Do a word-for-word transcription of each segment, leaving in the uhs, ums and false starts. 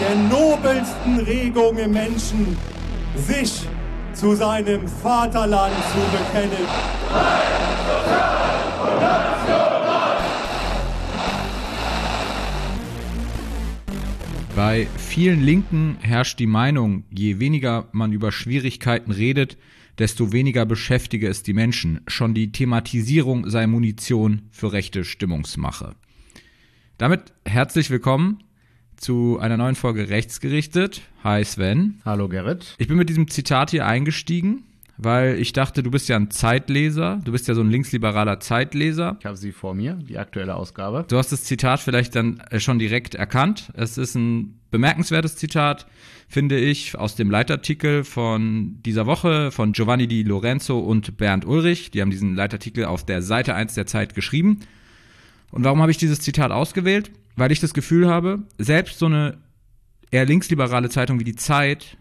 der nobelsten Regung im Menschen, sich zu seinem Vaterland zu bekennen. Bei vielen Linken herrscht die Meinung, je weniger man über Schwierigkeiten redet, desto weniger beschäftige es die Menschen. Schon die Thematisierung sei Munition für rechte Stimmungsmache. Damit herzlich willkommen zu einer neuen Folge Rechtsgerichtet. Hi Sven. Hallo Gerrit. Ich bin mit diesem Zitat hier eingestiegen, weil ich dachte, du bist ja ein Zeitleser. Du bist ja so ein linksliberaler Zeitleser. Ich habe sie vor mir, die aktuelle Ausgabe. Du hast das Zitat vielleicht dann schon direkt erkannt. Es ist ein bemerkenswertes Zitat, finde ich, aus dem Leitartikel von dieser Woche von Giovanni Di Lorenzo und Bernd Ulrich. Die haben diesen Leitartikel auf der Seite eins der Zeit geschrieben. Und warum habe ich dieses Zitat ausgewählt? Weil ich das Gefühl habe, selbst so eine eher linksliberale Zeitung wie die Zeit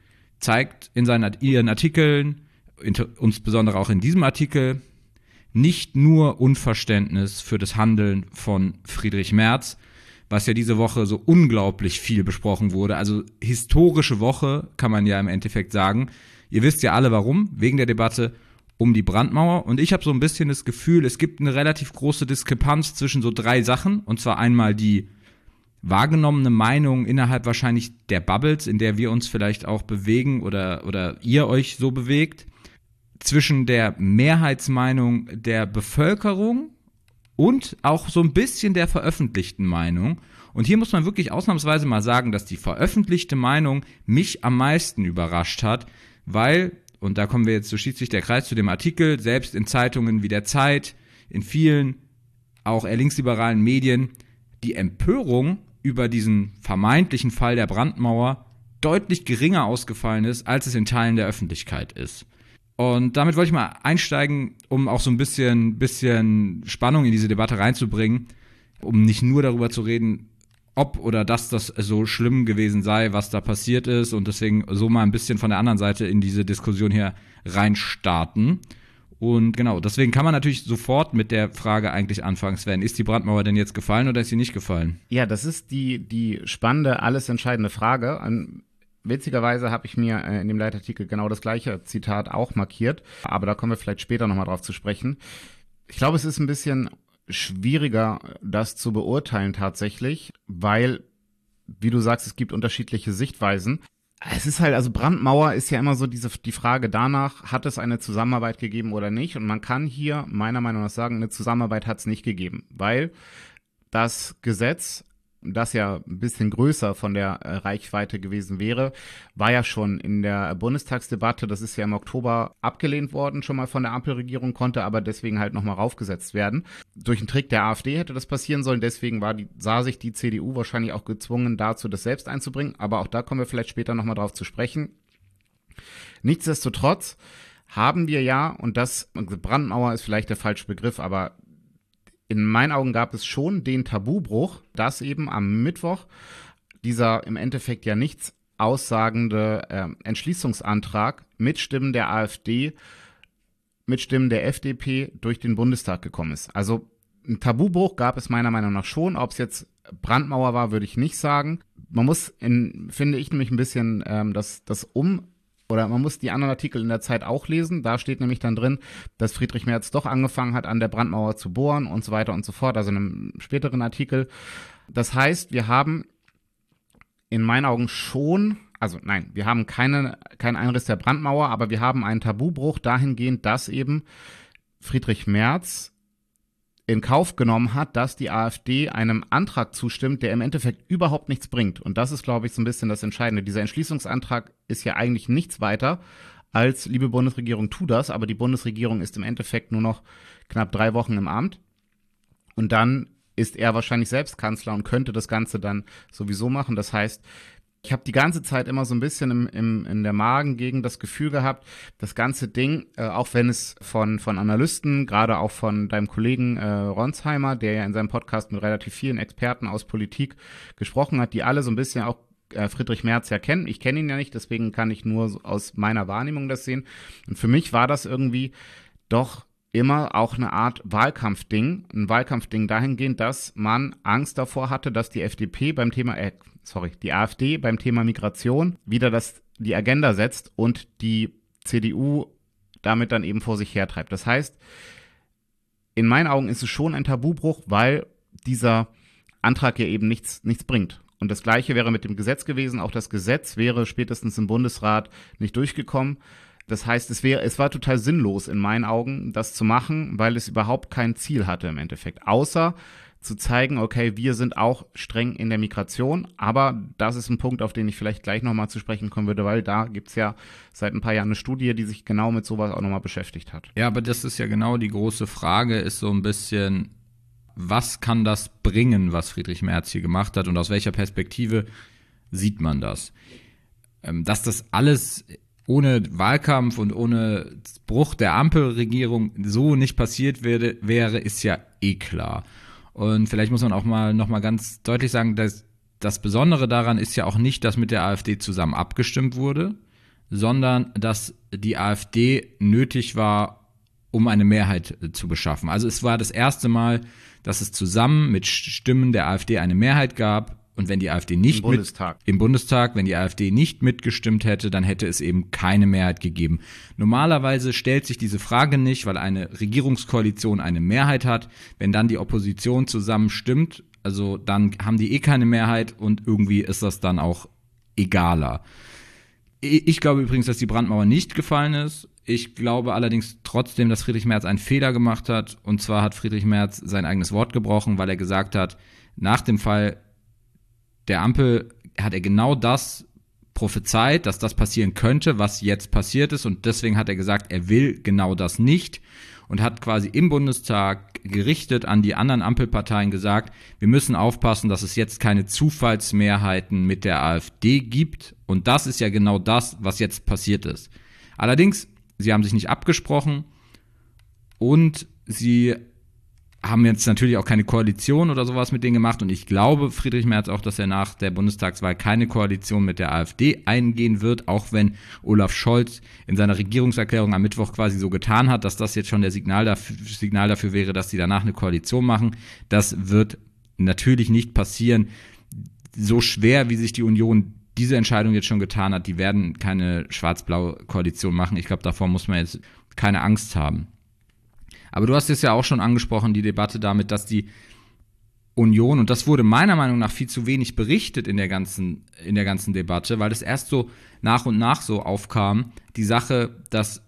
zeigt in seinen ihren Artikeln, insbesondere auch in diesem Artikel, nicht nur Unverständnis für das Handeln von Friedrich Merz, was ja diese Woche so unglaublich viel besprochen wurde. Also historische Woche, kann man ja im Endeffekt sagen. Ihr wisst ja alle warum, wegen der Debatte um die Brandmauer. Und ich habe so ein bisschen das Gefühl, es gibt eine relativ große Diskrepanz zwischen so drei Sachen. Und zwar einmal die wahrgenommene Meinung innerhalb wahrscheinlich der Bubbles, in der wir uns vielleicht auch bewegen oder, oder ihr euch so bewegt, zwischen der Mehrheitsmeinung der Bevölkerung und auch so ein bisschen der veröffentlichten Meinung. Und hier muss man wirklich ausnahmsweise mal sagen, dass die veröffentlichte Meinung mich am meisten überrascht hat, weil, und da kommen wir jetzt, so schließt sich der Kreis zu dem Artikel, selbst in Zeitungen wie der Zeit, in vielen auch eher linksliberalen Medien, die Empörung über diesen vermeintlichen Fall der Brandmauer deutlich geringer ausgefallen ist, als es in Teilen der Öffentlichkeit ist. Und damit wollte ich mal einsteigen, um auch so ein bisschen, bisschen Spannung in diese Debatte reinzubringen, um nicht nur darüber zu reden, ob oder dass das so schlimm gewesen sei, was da passiert ist, und deswegen so mal ein bisschen von der anderen Seite in diese Diskussion hier reinstarten. Und genau, deswegen kann man natürlich sofort mit der Frage eigentlich anfangen, Sven, ist die Brandmauer denn jetzt gefallen oder ist sie nicht gefallen? Ja, das ist die, die spannende, alles entscheidende Frage. An Witzigerweise habe ich mir äh, in dem Leitartikel genau das gleiche Zitat auch markiert, aber da kommen wir vielleicht später nochmal drauf zu sprechen. Ich glaube, es ist ein bisschen schwieriger, das zu beurteilen tatsächlich, weil, wie du sagst, es gibt unterschiedliche Sichtweisen. Es ist halt, also Brandmauer ist ja immer so diese die Frage danach, hat es eine Zusammenarbeit gegeben oder nicht? Und man kann hier meiner Meinung nach sagen, eine Zusammenarbeit hat es nicht gegeben, weil das Gesetz, das ja ein bisschen größer von der Reichweite gewesen wäre, war ja schon in der Bundestagsdebatte, das ist ja im Oktober abgelehnt worden, schon mal von der Ampelregierung, konnte aber deswegen halt nochmal raufgesetzt werden. Durch einen Trick der AfD hätte das passieren sollen, deswegen war die, sah sich die C D U wahrscheinlich auch gezwungen dazu, das selbst einzubringen, aber auch da kommen wir vielleicht später nochmal drauf zu sprechen. Nichtsdestotrotz haben wir ja, und das, Brandmauer ist vielleicht der falsche Begriff, aber in meinen Augen gab es schon den Tabubruch, dass eben am Mittwoch dieser im Endeffekt ja nichts aussagende äh, Entschließungsantrag mit Stimmen der AfD, mit Stimmen der F D P durch den Bundestag gekommen ist. Also ein Tabubruch gab es meiner Meinung nach schon. Ob es jetzt Brandmauer war, würde ich nicht sagen. Man muss, in, finde ich, nämlich ein bisschen ähm, das, das um Oder man muss die anderen Artikel in der Zeit auch lesen. Da steht nämlich dann drin, dass Friedrich Merz doch angefangen hat, an der Brandmauer zu bohren und so weiter und so fort. Also in einem späteren Artikel. Das heißt, wir haben in meinen Augen schon, also nein, wir haben keine, keinen Einriss der Brandmauer, aber wir haben einen Tabubruch dahingehend, dass eben Friedrich Merz in Kauf genommen hat, dass die AfD einem Antrag zustimmt, der im Endeffekt überhaupt nichts bringt. Und das ist, glaube ich, so ein bisschen das Entscheidende. Dieser Entschließungsantrag ist ja eigentlich nichts weiter als, liebe Bundesregierung, tu das, aber die Bundesregierung ist im Endeffekt nur noch knapp drei Wochen im Amt. Und dann ist er wahrscheinlich selbst Kanzler und könnte das Ganze dann sowieso machen. Das heißt, ich habe die ganze Zeit immer so ein bisschen im, im, in der Magengegend das Gefühl gehabt, das ganze Ding, äh, auch wenn es von, von Analysten, gerade auch von deinem Kollegen äh, Ronsheimer, der ja in seinem Podcast mit relativ vielen Experten aus Politik gesprochen hat, die alle so ein bisschen auch äh, Friedrich Merz ja kennen. Ich kenne ihn ja nicht, deswegen kann ich nur so aus meiner Wahrnehmung das sehen. Und für mich war das irgendwie doch immer auch eine Art Wahlkampfding, ein Wahlkampfding dahingehend, dass man Angst davor hatte, dass die F D P beim Thema, äh, sorry, die AfD beim Thema Migration wieder das, die Agenda setzt und die C D U damit dann eben vor sich hertreibt. Das heißt, in meinen Augen ist es schon ein Tabubruch, weil dieser Antrag ja eben nichts, nichts bringt. Und das Gleiche wäre mit dem Gesetz gewesen. Auch das Gesetz wäre spätestens im Bundesrat nicht durchgekommen. Das heißt, es wäre, es war total sinnlos in meinen Augen, das zu machen, weil es überhaupt kein Ziel hatte im Endeffekt. Außer zu zeigen, okay, wir sind auch streng in der Migration. Aber das ist ein Punkt, auf den ich vielleicht gleich nochmal zu sprechen kommen würde, weil da gibt's ja seit ein paar Jahren eine Studie, die sich genau mit sowas auch nochmal beschäftigt hat. Ja, aber das ist ja genau die große Frage, ist so ein bisschen, was kann das bringen, was Friedrich Merz hier gemacht hat und aus welcher Perspektive sieht man das? Dass das alles ohne Wahlkampf und ohne Bruch der Ampelregierung so nicht passiert wäre, wäre, ist ja eh klar. Und vielleicht muss man auch mal noch mal ganz deutlich sagen, dass das Besondere daran ist ja auch nicht, dass mit der AfD zusammen abgestimmt wurde, sondern dass die AfD nötig war, um eine Mehrheit zu beschaffen. Also es war das erste Mal, dass es zusammen mit Stimmen der AfD eine Mehrheit gab. Und wenn die AfD nicht Im Bundestag. Mit, im Bundestag, wenn die AfD nicht mitgestimmt hätte, dann hätte es eben keine Mehrheit gegeben. Normalerweise stellt sich diese Frage nicht, weil eine Regierungskoalition eine Mehrheit hat. Wenn dann die Opposition zusammen stimmt, also dann haben die eh keine Mehrheit und irgendwie ist das dann auch egaler. Ich glaube übrigens, dass die Brandmauer nicht gefallen ist. Ich glaube allerdings trotzdem, dass Friedrich Merz einen Fehler gemacht hat. Und zwar hat Friedrich Merz sein eigenes Wort gebrochen, weil er gesagt hat, nach dem Fall der Ampel hat er genau das prophezeit, dass das passieren könnte, was jetzt passiert ist. Und deswegen hat er gesagt, er will genau das nicht und hat quasi im Bundestag gerichtet an die anderen Ampelparteien gesagt, wir müssen aufpassen, dass es jetzt keine Zufallsmehrheiten mit der AfD gibt. Und das ist ja genau das, was jetzt passiert ist. Allerdings, sie haben sich nicht abgesprochen und sie haben jetzt natürlich auch keine Koalition oder sowas mit denen gemacht und ich glaube, Friedrich Merz auch, dass er nach der Bundestagswahl keine Koalition mit der AfD eingehen wird, auch wenn Olaf Scholz in seiner Regierungserklärung am Mittwoch quasi so getan hat, dass das jetzt schon der Signal dafür, Signal dafür wäre, dass sie danach eine Koalition machen. Das wird natürlich nicht passieren. So schwer, wie sich die Union diese Entscheidung jetzt schon getan hat, die werden keine schwarz-blaue Koalition machen. Ich glaube, davor muss man jetzt keine Angst haben. Aber du hast es ja auch schon angesprochen, die Debatte damit, dass die Union, und das wurde meiner Meinung nach viel zu wenig berichtet in der ganzen, in der ganzen Debatte, weil es erst so nach und nach so aufkam, die Sache, dass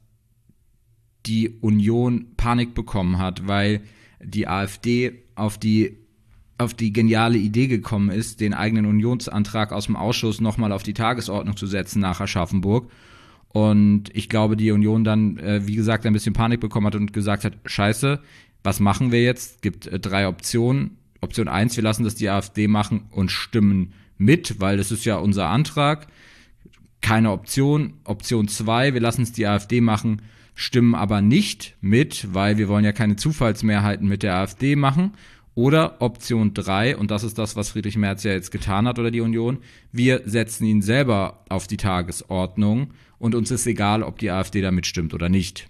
die Union Panik bekommen hat, weil die AfD auf die, auf die geniale Idee gekommen ist, den eigenen Unionsantrag aus dem Ausschuss nochmal auf die Tagesordnung zu setzen nach Aschaffenburg. Und ich glaube, die Union dann, äh, wie gesagt, ein bisschen Panik bekommen hat und gesagt hat, scheiße, was machen wir jetzt? Es gibt äh, drei Optionen. Option eins, wir lassen das die AfD machen und stimmen mit, weil das ist ja unser Antrag. Keine Option. Option zwei, wir lassen es die AfD machen, stimmen aber nicht mit, weil wir wollen ja keine Zufallsmehrheiten mit der AfD machen. Oder Option drei, und das ist das, was Friedrich Merz ja jetzt getan hat oder die Union, wir setzen ihn selber auf die Tagesordnung und uns ist egal, ob die AfD da mitstimmt oder nicht.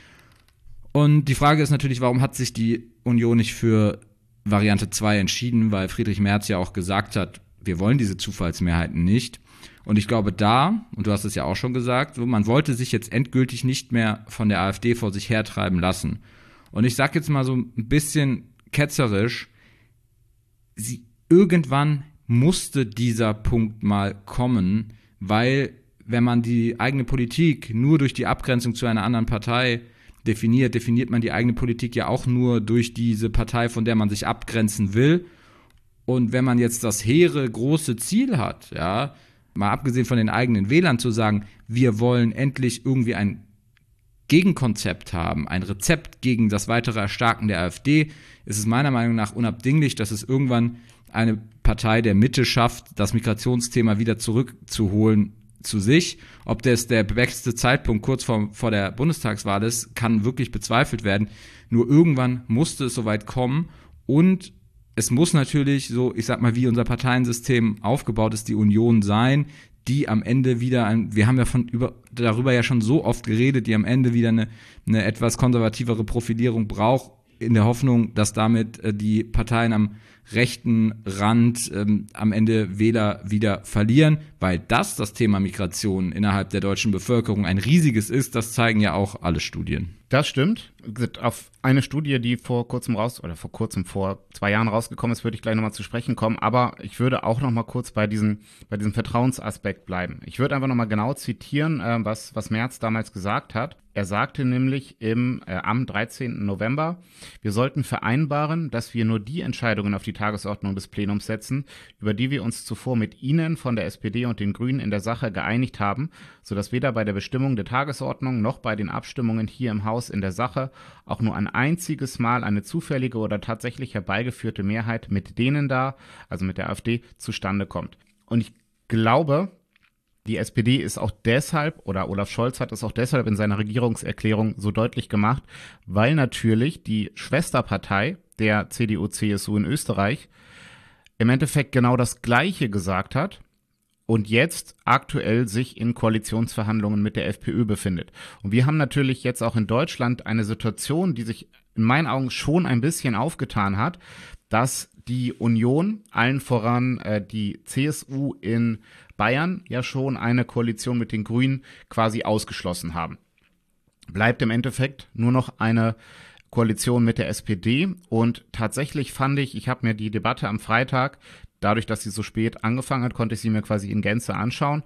Und die Frage ist natürlich, warum hat sich die Union nicht für Variante zwei entschieden, weil Friedrich Merz ja auch gesagt hat, wir wollen diese Zufallsmehrheiten nicht. Und ich glaube da, und du hast es ja auch schon gesagt, man wollte sich jetzt endgültig nicht mehr von der AfD vor sich hertreiben lassen. Und ich sage jetzt mal so ein bisschen ketzerisch, sie, irgendwann musste dieser Punkt mal kommen, weil wenn man die eigene Politik nur durch die Abgrenzung zu einer anderen Partei definiert, definiert man die eigene Politik ja auch nur durch diese Partei, von der man sich abgrenzen will. Und wenn man jetzt das hehre, große Ziel hat, ja, mal abgesehen von den eigenen Wählern zu sagen, wir wollen endlich irgendwie ein Gegenkonzept haben, ein Rezept gegen das weitere Erstarken der AfD, ist es meiner Meinung nach unabdinglich, dass es irgendwann eine Partei der Mitte schafft, das Migrationsthema wieder zurückzuholen zu sich. Ob das der beste Zeitpunkt kurz vor, vor der Bundestagswahl ist, kann wirklich bezweifelt werden. Nur irgendwann musste es soweit kommen und es muss natürlich so, ich sag mal, wie unser Parteiensystem aufgebaut ist, die Union sein, die am Ende wieder, ein, wir haben ja von über, darüber ja schon so oft geredet, die am Ende wieder eine, eine etwas konservativere Profilierung braucht, in der Hoffnung, dass damit äh, die Parteien am rechten Rand ähm, am Ende Wähler wieder verlieren, weil das das Thema Migration innerhalb der deutschen Bevölkerung ein riesiges ist, das zeigen ja auch alle Studien. Das stimmt. Auf eine Studie, die vor kurzem raus, oder vor kurzem, vor zwei Jahren rausgekommen ist, würde ich gleich nochmal zu sprechen kommen, aber ich würde auch nochmal kurz bei diesem, bei diesem Vertrauensaspekt bleiben. Ich würde einfach nochmal genau zitieren, äh, was, was Merz damals gesagt hat. Er sagte nämlich im, äh, am dreizehnten November, wir sollten vereinbaren, dass wir nur die Entscheidungen auf die Tagesordnung des Plenums setzen, über die wir uns zuvor mit Ihnen von der S P D und den Grünen in der Sache geeinigt haben, sodass weder bei der Bestimmung der Tagesordnung noch bei den Abstimmungen hier im Haus in der Sache auch nur ein einziges Mal eine zufällige oder tatsächlich herbeigeführte Mehrheit mit denen da, also mit der AfD, zustande kommt. Und ich glaube, die S P D ist auch deshalb, oder Olaf Scholz hat es auch deshalb in seiner Regierungserklärung so deutlich gemacht, weil natürlich die Schwesterpartei der C D U C S U in Österreich im Endeffekt genau das Gleiche gesagt hat und jetzt aktuell sich in Koalitionsverhandlungen mit der FPÖ befindet. Und wir haben natürlich jetzt auch in Deutschland eine Situation, die sich in meinen Augen schon ein bisschen aufgetan hat, dass die Union, allen voran äh, die C S U in Bayern, ja schon eine Koalition mit den Grünen quasi ausgeschlossen haben. Bleibt im Endeffekt nur noch eine Koalition mit der S P D und tatsächlich fand ich, ich habe mir die Debatte am Freitag, dadurch, dass sie so spät angefangen hat, konnte ich sie mir quasi in Gänze anschauen,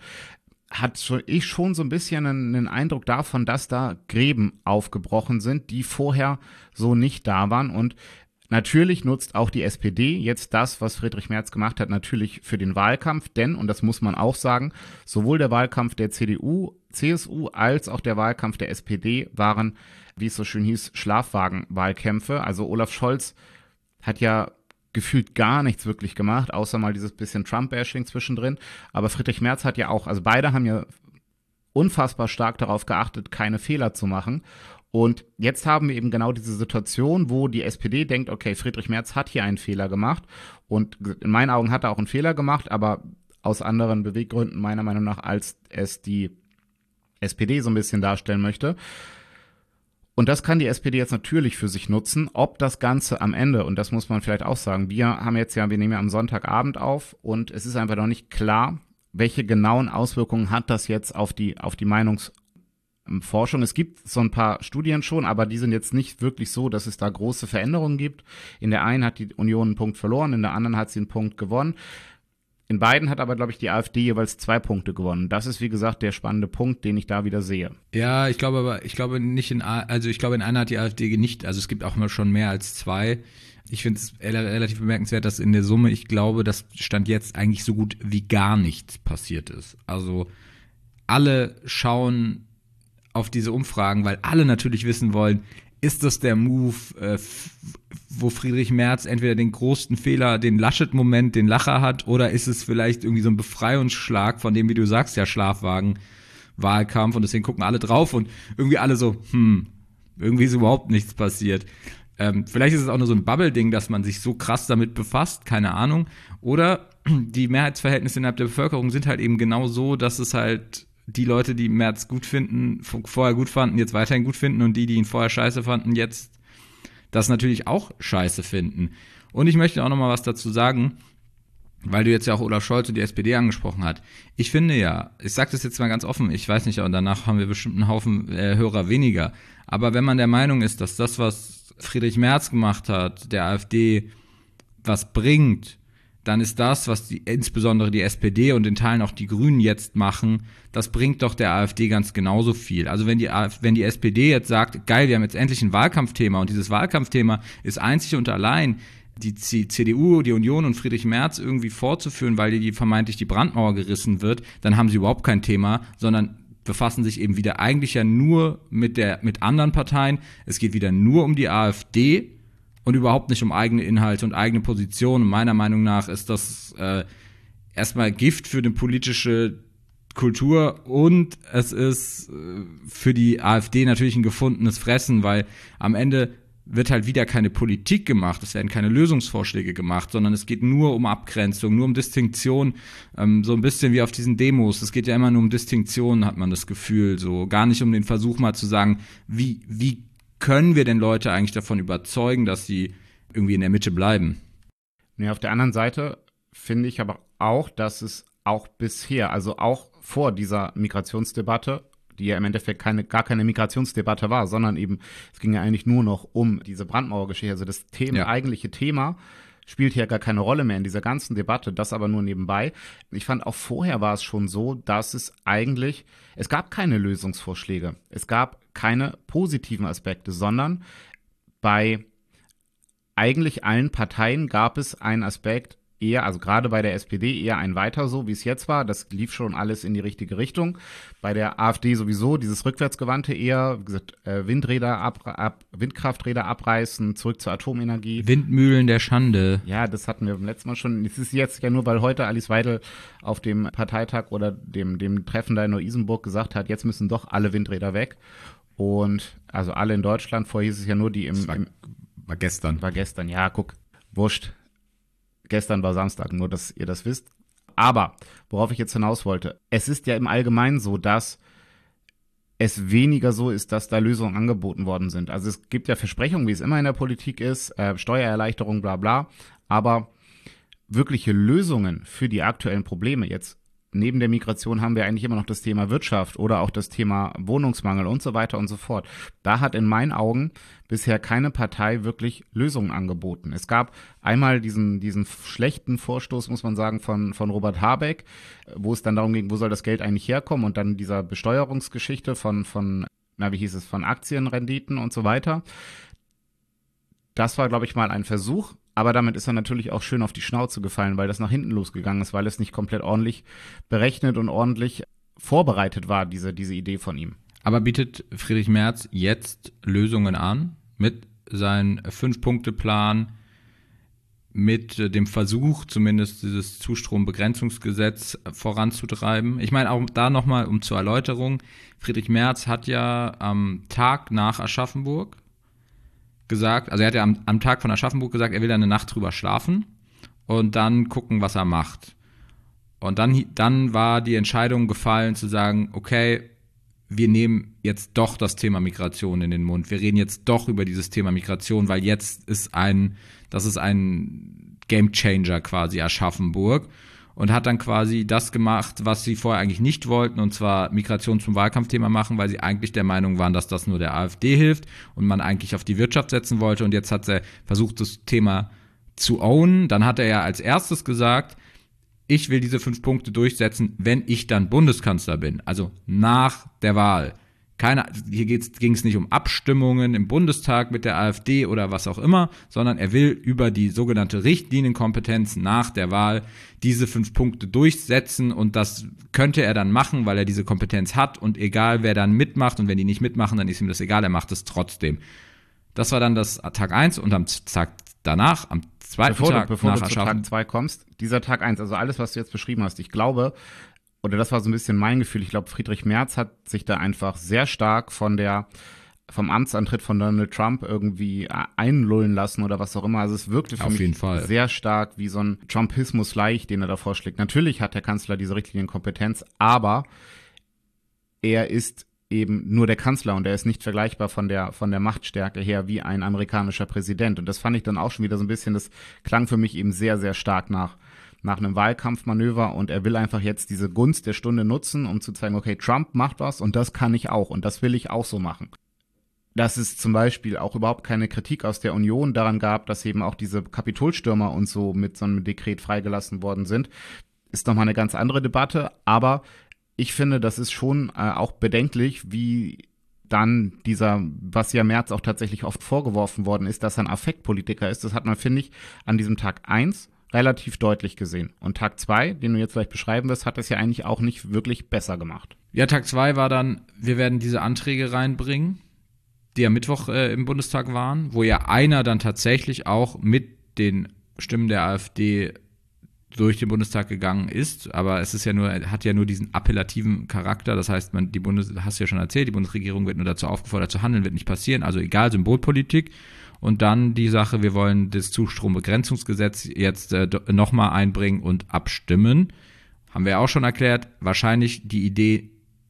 hatte ich schon so ein bisschen einen, einen Eindruck davon, dass da Gräben aufgebrochen sind, die vorher so nicht da waren. Und natürlich nutzt auch die S P D jetzt das, was Friedrich Merz gemacht hat, natürlich für den Wahlkampf, denn, und das muss man auch sagen, sowohl der Wahlkampf der C D U, C S U als auch der Wahlkampf der S P D waren, wie es so schön hieß, Schlafwagen-Wahlkämpfe. Also Olaf Scholz hat ja gefühlt gar nichts wirklich gemacht, außer mal dieses bisschen Trump-Bashing zwischendrin. Aber Friedrich Merz hat ja auch, also beide haben ja unfassbar stark darauf geachtet, keine Fehler zu machen. Und jetzt haben wir eben genau diese Situation, wo die S P D denkt, okay, Friedrich Merz hat hier einen Fehler gemacht. Und in meinen Augen hat er auch einen Fehler gemacht, aber aus anderen Beweggründen meiner Meinung nach, als es die S P D so ein bisschen darstellen möchte. Und das kann die S P D jetzt natürlich für sich nutzen, ob das Ganze am Ende, und das muss man vielleicht auch sagen, wir haben jetzt ja, wir nehmen ja am Sonntagabend auf und es ist einfach noch nicht klar, welche genauen Auswirkungen hat das jetzt auf die, auf die Meinungsforschung. Es gibt so ein paar Studien schon, aber die sind jetzt nicht wirklich so, dass es da große Veränderungen gibt. In der einen hat die Union einen Punkt verloren, in der anderen hat sie einen Punkt gewonnen. In beiden hat aber, glaube ich, die AfD jeweils zwei Punkte gewonnen. Das ist, wie gesagt, der spannende Punkt, den ich da wieder sehe. Ja, ich glaube aber, ich glaube nicht in, also ich glaube in einer hat die AfD nicht, also es gibt auch mal schon mehr als zwei. Ich finde es relativ bemerkenswert, dass in der Summe, ich glaube, dass Stand jetzt eigentlich so gut wie gar nichts passiert ist. Also alle schauen auf diese Umfragen, weil alle natürlich wissen wollen, ist das der Move, äh, wo Friedrich Merz entweder den größten Fehler, den Laschet-Moment, den Lacher hat, oder ist es vielleicht irgendwie so ein Befreiungsschlag von dem, wie du sagst, ja, Schlafwagen-Wahlkampf, und deswegen gucken alle drauf und irgendwie alle so, hm, irgendwie ist überhaupt nichts passiert. Ähm, vielleicht ist es auch nur so ein Bubble-Ding, dass man sich so krass damit befasst, keine Ahnung. Oder die Mehrheitsverhältnisse innerhalb der Bevölkerung sind halt eben genau so, dass es halt die Leute, die Merz gut finden, vorher gut fanden, jetzt weiterhin gut finden, und die, die ihn vorher scheiße fanden, jetzt das natürlich auch scheiße finden. Und ich möchte auch noch mal was dazu sagen, weil du jetzt ja auch Olaf Scholz und die S P D angesprochen hast. Ich finde ja, ich sage das jetzt mal ganz offen, ich weiß nicht, und danach haben wir bestimmt einen Haufen äh, Hörer weniger, aber wenn man der Meinung ist, dass das, was Friedrich Merz gemacht hat, der AfD was bringt, dann ist das, was die, insbesondere die S P D und in Teilen auch die Grünen jetzt machen, das bringt doch der AfD ganz genauso viel. Also wenn die, wenn die S P D jetzt sagt, geil, wir haben jetzt endlich ein Wahlkampfthema, und dieses Wahlkampfthema ist einzig und allein die C D U, die Union und Friedrich Merz irgendwie fortzuführen, weil die vermeintlich die Brandmauer gerissen wird, dann haben sie überhaupt kein Thema, sondern befassen sich eben wieder eigentlich ja nur mit der, mit anderen Parteien. Es geht wieder nur um die AfD und überhaupt nicht um eigene Inhalte und eigene Positionen. Und meiner Meinung nach ist das äh, erstmal Gift für eine politische Kultur, und es ist äh, für die AfD natürlich ein gefundenes Fressen, weil am Ende wird halt wieder keine Politik gemacht, es werden keine Lösungsvorschläge gemacht, sondern es geht nur um Abgrenzung, nur um Distinktion, ähm, so ein bisschen wie auf diesen Demos. Es geht ja immer nur um Distinktion, hat man das Gefühl, so gar nicht um den Versuch mal zu sagen, wie, wie können wir denn Leute eigentlich davon überzeugen, dass sie irgendwie in der Mitte bleiben? Nee, auf der anderen Seite finde ich aber auch, dass es auch bisher, also auch vor dieser Migrationsdebatte, die ja im Endeffekt keine, gar keine Migrationsdebatte war, sondern eben, es ging ja eigentlich nur noch um diese Brandmauergeschichte. Also das Thema, Ja. eigentliche Thema spielt hier gar keine Rolle mehr in dieser ganzen Debatte, das aber nur nebenbei. Ich fand auch vorher war es schon so, dass es eigentlich, es gab keine Lösungsvorschläge. Es gab keine positiven Aspekte, sondern bei eigentlich allen Parteien gab es einen Aspekt, eher, also gerade bei der S P D eher ein weiter so, wie es jetzt war. Das lief schon alles in die richtige Richtung. Bei der AfD sowieso dieses rückwärtsgewandte eher, wie gesagt, äh, Windräder ab, ab, Windkrafträder abreißen, zurück zur Atomenergie. Windmühlen der Schande. Ja, das hatten wir beim letzten Mal schon. Es ist jetzt ja nur, weil heute Alice Weidel auf dem Parteitag oder dem, dem Treffen da in Neu-Isenburg gesagt hat, jetzt müssen doch alle Windräder weg. Und also alle in Deutschland, vorher hieß es ja nur die im, War, im war gestern. war gestern, ja, guck, wurscht. Gestern war Samstag, nur dass ihr das wisst. Aber, worauf ich jetzt hinaus wollte, es ist ja im Allgemeinen so, dass es weniger so ist, dass da Lösungen angeboten worden sind. Also es gibt ja Versprechungen, wie es immer in der Politik ist, äh, Steuererleichterung, bla bla, aber wirkliche Lösungen für die aktuellen Probleme jetzt, neben der Migration haben wir eigentlich immer noch das Thema Wirtschaft oder auch das Thema Wohnungsmangel und so weiter und so fort. Da hat in meinen Augen bisher keine Partei wirklich Lösungen angeboten. Es gab einmal diesen, diesen schlechten Vorstoß, muss man sagen, von, von Robert Habeck, wo es dann darum ging, wo soll das Geld eigentlich herkommen, und dann dieser Besteuerungsgeschichte von, von, na, wie hieß es, von Aktienrenditen und so weiter. Das war, glaube ich, mal ein Versuch. Aber damit ist er natürlich auch schön auf die Schnauze gefallen, weil das nach hinten losgegangen ist, weil es nicht komplett ordentlich berechnet und ordentlich vorbereitet war, diese, diese Idee von ihm. Aber bietet Friedrich Merz jetzt Lösungen an mit seinem Fünf-Punkte-Plan, mit dem Versuch, zumindest dieses Zustrombegrenzungsgesetz voranzutreiben? Ich meine, auch da nochmal, um zur Erläuterung, Friedrich Merz hat ja am Tag nach Aschaffenburg gesagt, also er hat ja am, am Tag von Aschaffenburg gesagt, er will da eine Nacht drüber schlafen und dann gucken, was er macht. Und dann, dann war die Entscheidung gefallen zu sagen, okay, wir nehmen jetzt doch das Thema Migration in den Mund. Wir reden jetzt doch über dieses Thema Migration, weil jetzt ist ein, das ist ein Gamechanger quasi Aschaffenburg. Und hat dann quasi das gemacht, was sie vorher eigentlich nicht wollten, und zwar Migration zum Wahlkampfthema machen, weil sie eigentlich der Meinung waren, dass das nur der AfD hilft und man eigentlich auf die Wirtschaft setzen wollte. Und jetzt hat er versucht, das Thema zu ownen. Dann hat er ja als erstes gesagt, ich will diese fünf Punkte durchsetzen, wenn ich dann Bundeskanzler bin, also nach der Wahl. Keine, hier ging es nicht um Abstimmungen im Bundestag mit der AfD oder was auch immer, sondern er will über die sogenannte Richtlinienkompetenz nach der Wahl diese fünf Punkte durchsetzen, und das könnte er dann machen, weil er diese Kompetenz hat, und egal wer dann mitmacht, und wenn die nicht mitmachen, dann ist ihm das egal, er macht es trotzdem. Das war dann das Tag eins, und am Tag danach, am zweiten bevor Tag du, bevor nach du zu Aschaffenburg. Tag zwei kommst, dieser Tag eins, also alles, was du jetzt beschrieben hast, ich glaube, oder das war so ein bisschen mein Gefühl, ich glaube, Friedrich Merz hat sich da einfach sehr stark von der, vom Amtsantritt von Donald Trump irgendwie einlullen lassen oder was auch immer. Also es wirkte für Auf mich jeden Fall. sehr stark wie so ein Trumpismus-Leicht, den er da vorschlägt. Natürlich hat der Kanzler diese Richtlinienkompetenz, aber er ist eben nur der Kanzler und er ist nicht vergleichbar von der, von der Machtstärke her wie ein amerikanischer Präsident. Und das fand ich dann auch schon wieder so ein bisschen, das klang für mich eben sehr, sehr stark nach nach einem Wahlkampfmanöver, und er will einfach jetzt diese Gunst der Stunde nutzen, um zu zeigen, okay, Trump macht was und das kann ich auch und das will ich auch so machen. Dass es zum Beispiel auch überhaupt keine Kritik aus der Union daran gab, dass eben auch diese Kapitolstürmer und so mit so einem Dekret freigelassen worden sind, ist nochmal eine ganz andere Debatte, aber ich finde, das ist schon äh, auch bedenklich, wie dann dieser, was ja Merz auch tatsächlich oft vorgeworfen worden ist, dass er ein Affektpolitiker ist. Das hat man, finde ich, an diesem Tag eins relativ deutlich gesehen. Und Tag zwei, den du jetzt vielleicht beschreiben wirst, hat es ja eigentlich auch nicht wirklich besser gemacht. Ja, Tag zwei war dann, wir werden diese Anträge reinbringen, die am Mittwoch äh, im Bundestag waren, wo ja einer dann tatsächlich auch mit den Stimmen der AfD durch den Bundestag gegangen ist, aber es ist ja nur, hat ja nur diesen appellativen Charakter, das heißt, man, die Bundes, hast du ja schon erzählt, die Bundesregierung wird nur dazu aufgefordert zu handeln, wird nicht passieren, also egal, Symbolpolitik. und dann die Sache, wir wollen das Zustrombegrenzungsgesetz jetzt äh, nochmal einbringen und abstimmen. Haben wir auch schon erklärt, wahrscheinlich die Idee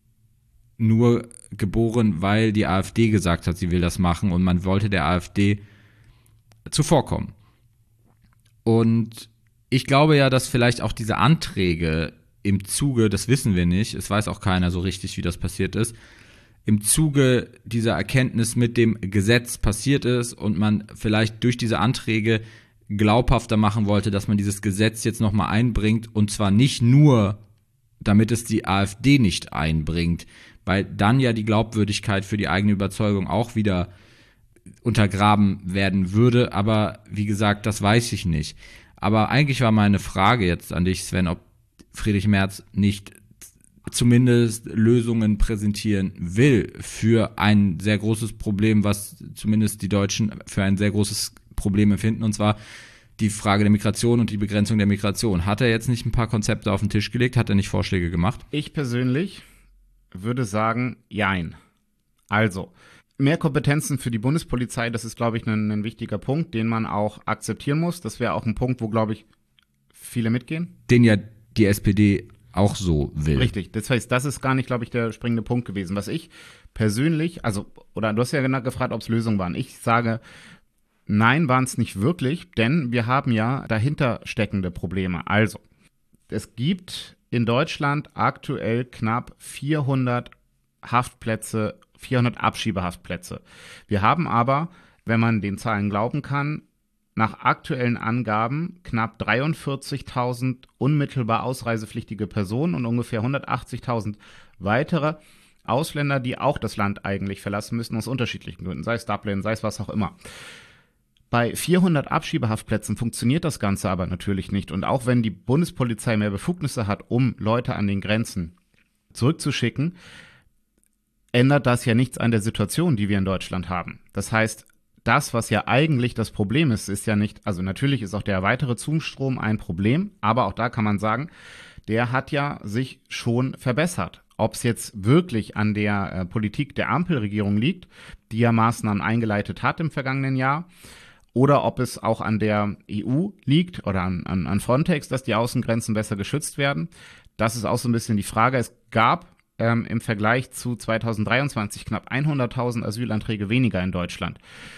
nur geboren, weil die AfD gesagt hat, sie will das machen und man wollte der AfD zuvorkommen. Und ich glaube ja, dass vielleicht auch diese Anträge im Zuge, das wissen wir nicht, es weiß auch keiner so richtig, wie das passiert ist, im Zuge dieser Erkenntnis mit dem Gesetz passiert ist und man vielleicht durch diese Anträge glaubhafter machen wollte, dass man dieses Gesetz jetzt nochmal einbringt und zwar nicht nur, damit es die AfD nicht einbringt, weil dann ja die Glaubwürdigkeit für die eigene Überzeugung auch wieder untergraben werden würde, aber wie gesagt, das weiß ich nicht. Aber eigentlich war meine Frage jetzt an dich, Sven, ob Friedrich Merz nicht zumindest Lösungen präsentieren will für ein sehr großes Problem, was zumindest die Deutschen für ein sehr großes Problem empfinden, und zwar die Frage der Migration und die Begrenzung der Migration. Hat er jetzt nicht ein paar Konzepte auf den Tisch gelegt? Hat er nicht Vorschläge gemacht? Ich persönlich würde sagen, jein. Also, mehr Kompetenzen für die Bundespolizei, das ist, glaube ich, ein, ein wichtiger Punkt, den man auch akzeptieren muss. Das wäre auch ein Punkt, wo, glaube ich, viele mitgehen. Den ja die S P D auch so will. Richtig, das heißt, das ist gar nicht, glaube ich, der springende Punkt gewesen. Was ich persönlich, also, oder du hast ja genau gefragt, ob es Lösungen waren. Ich sage, nein, waren es nicht wirklich, denn wir haben ja dahinter steckende Probleme. Also, es gibt in Deutschland aktuell knapp vierhundert Haftplätze, vierhundert Abschiebehaftplätze. Wir haben aber, wenn man den Zahlen glauben kann, nach aktuellen Angaben knapp dreiundvierzigtausend unmittelbar ausreisepflichtige Personen und ungefähr hundertachtzigtausend weitere Ausländer, die auch das Land eigentlich verlassen müssen, aus unterschiedlichen Gründen, sei es Dublin, sei es was auch immer. Bei vierhundert Abschiebehaftplätzen funktioniert das Ganze aber natürlich nicht. Und auch wenn die Bundespolizei mehr Befugnisse hat, um Leute an den Grenzen zurückzuschicken, ändert das ja nichts an der Situation, die wir in Deutschland haben. Das heißt, das, was ja eigentlich das Problem ist, ist ja nicht, also natürlich ist auch der weitere Zustrom ein Problem, aber auch da kann man sagen, der hat ja sich schon verbessert. Ob es jetzt wirklich an der äh, Politik der Ampelregierung liegt, die ja Maßnahmen eingeleitet hat im vergangenen Jahr, oder ob es auch an der E U liegt oder an, an, an Frontex, dass die Außengrenzen besser geschützt werden. Das ist auch so ein bisschen die Frage. Es gab ähm, im Vergleich zu zweitausenddreiundzwanzig knapp hunderttausend Asylanträge weniger in Deutschland.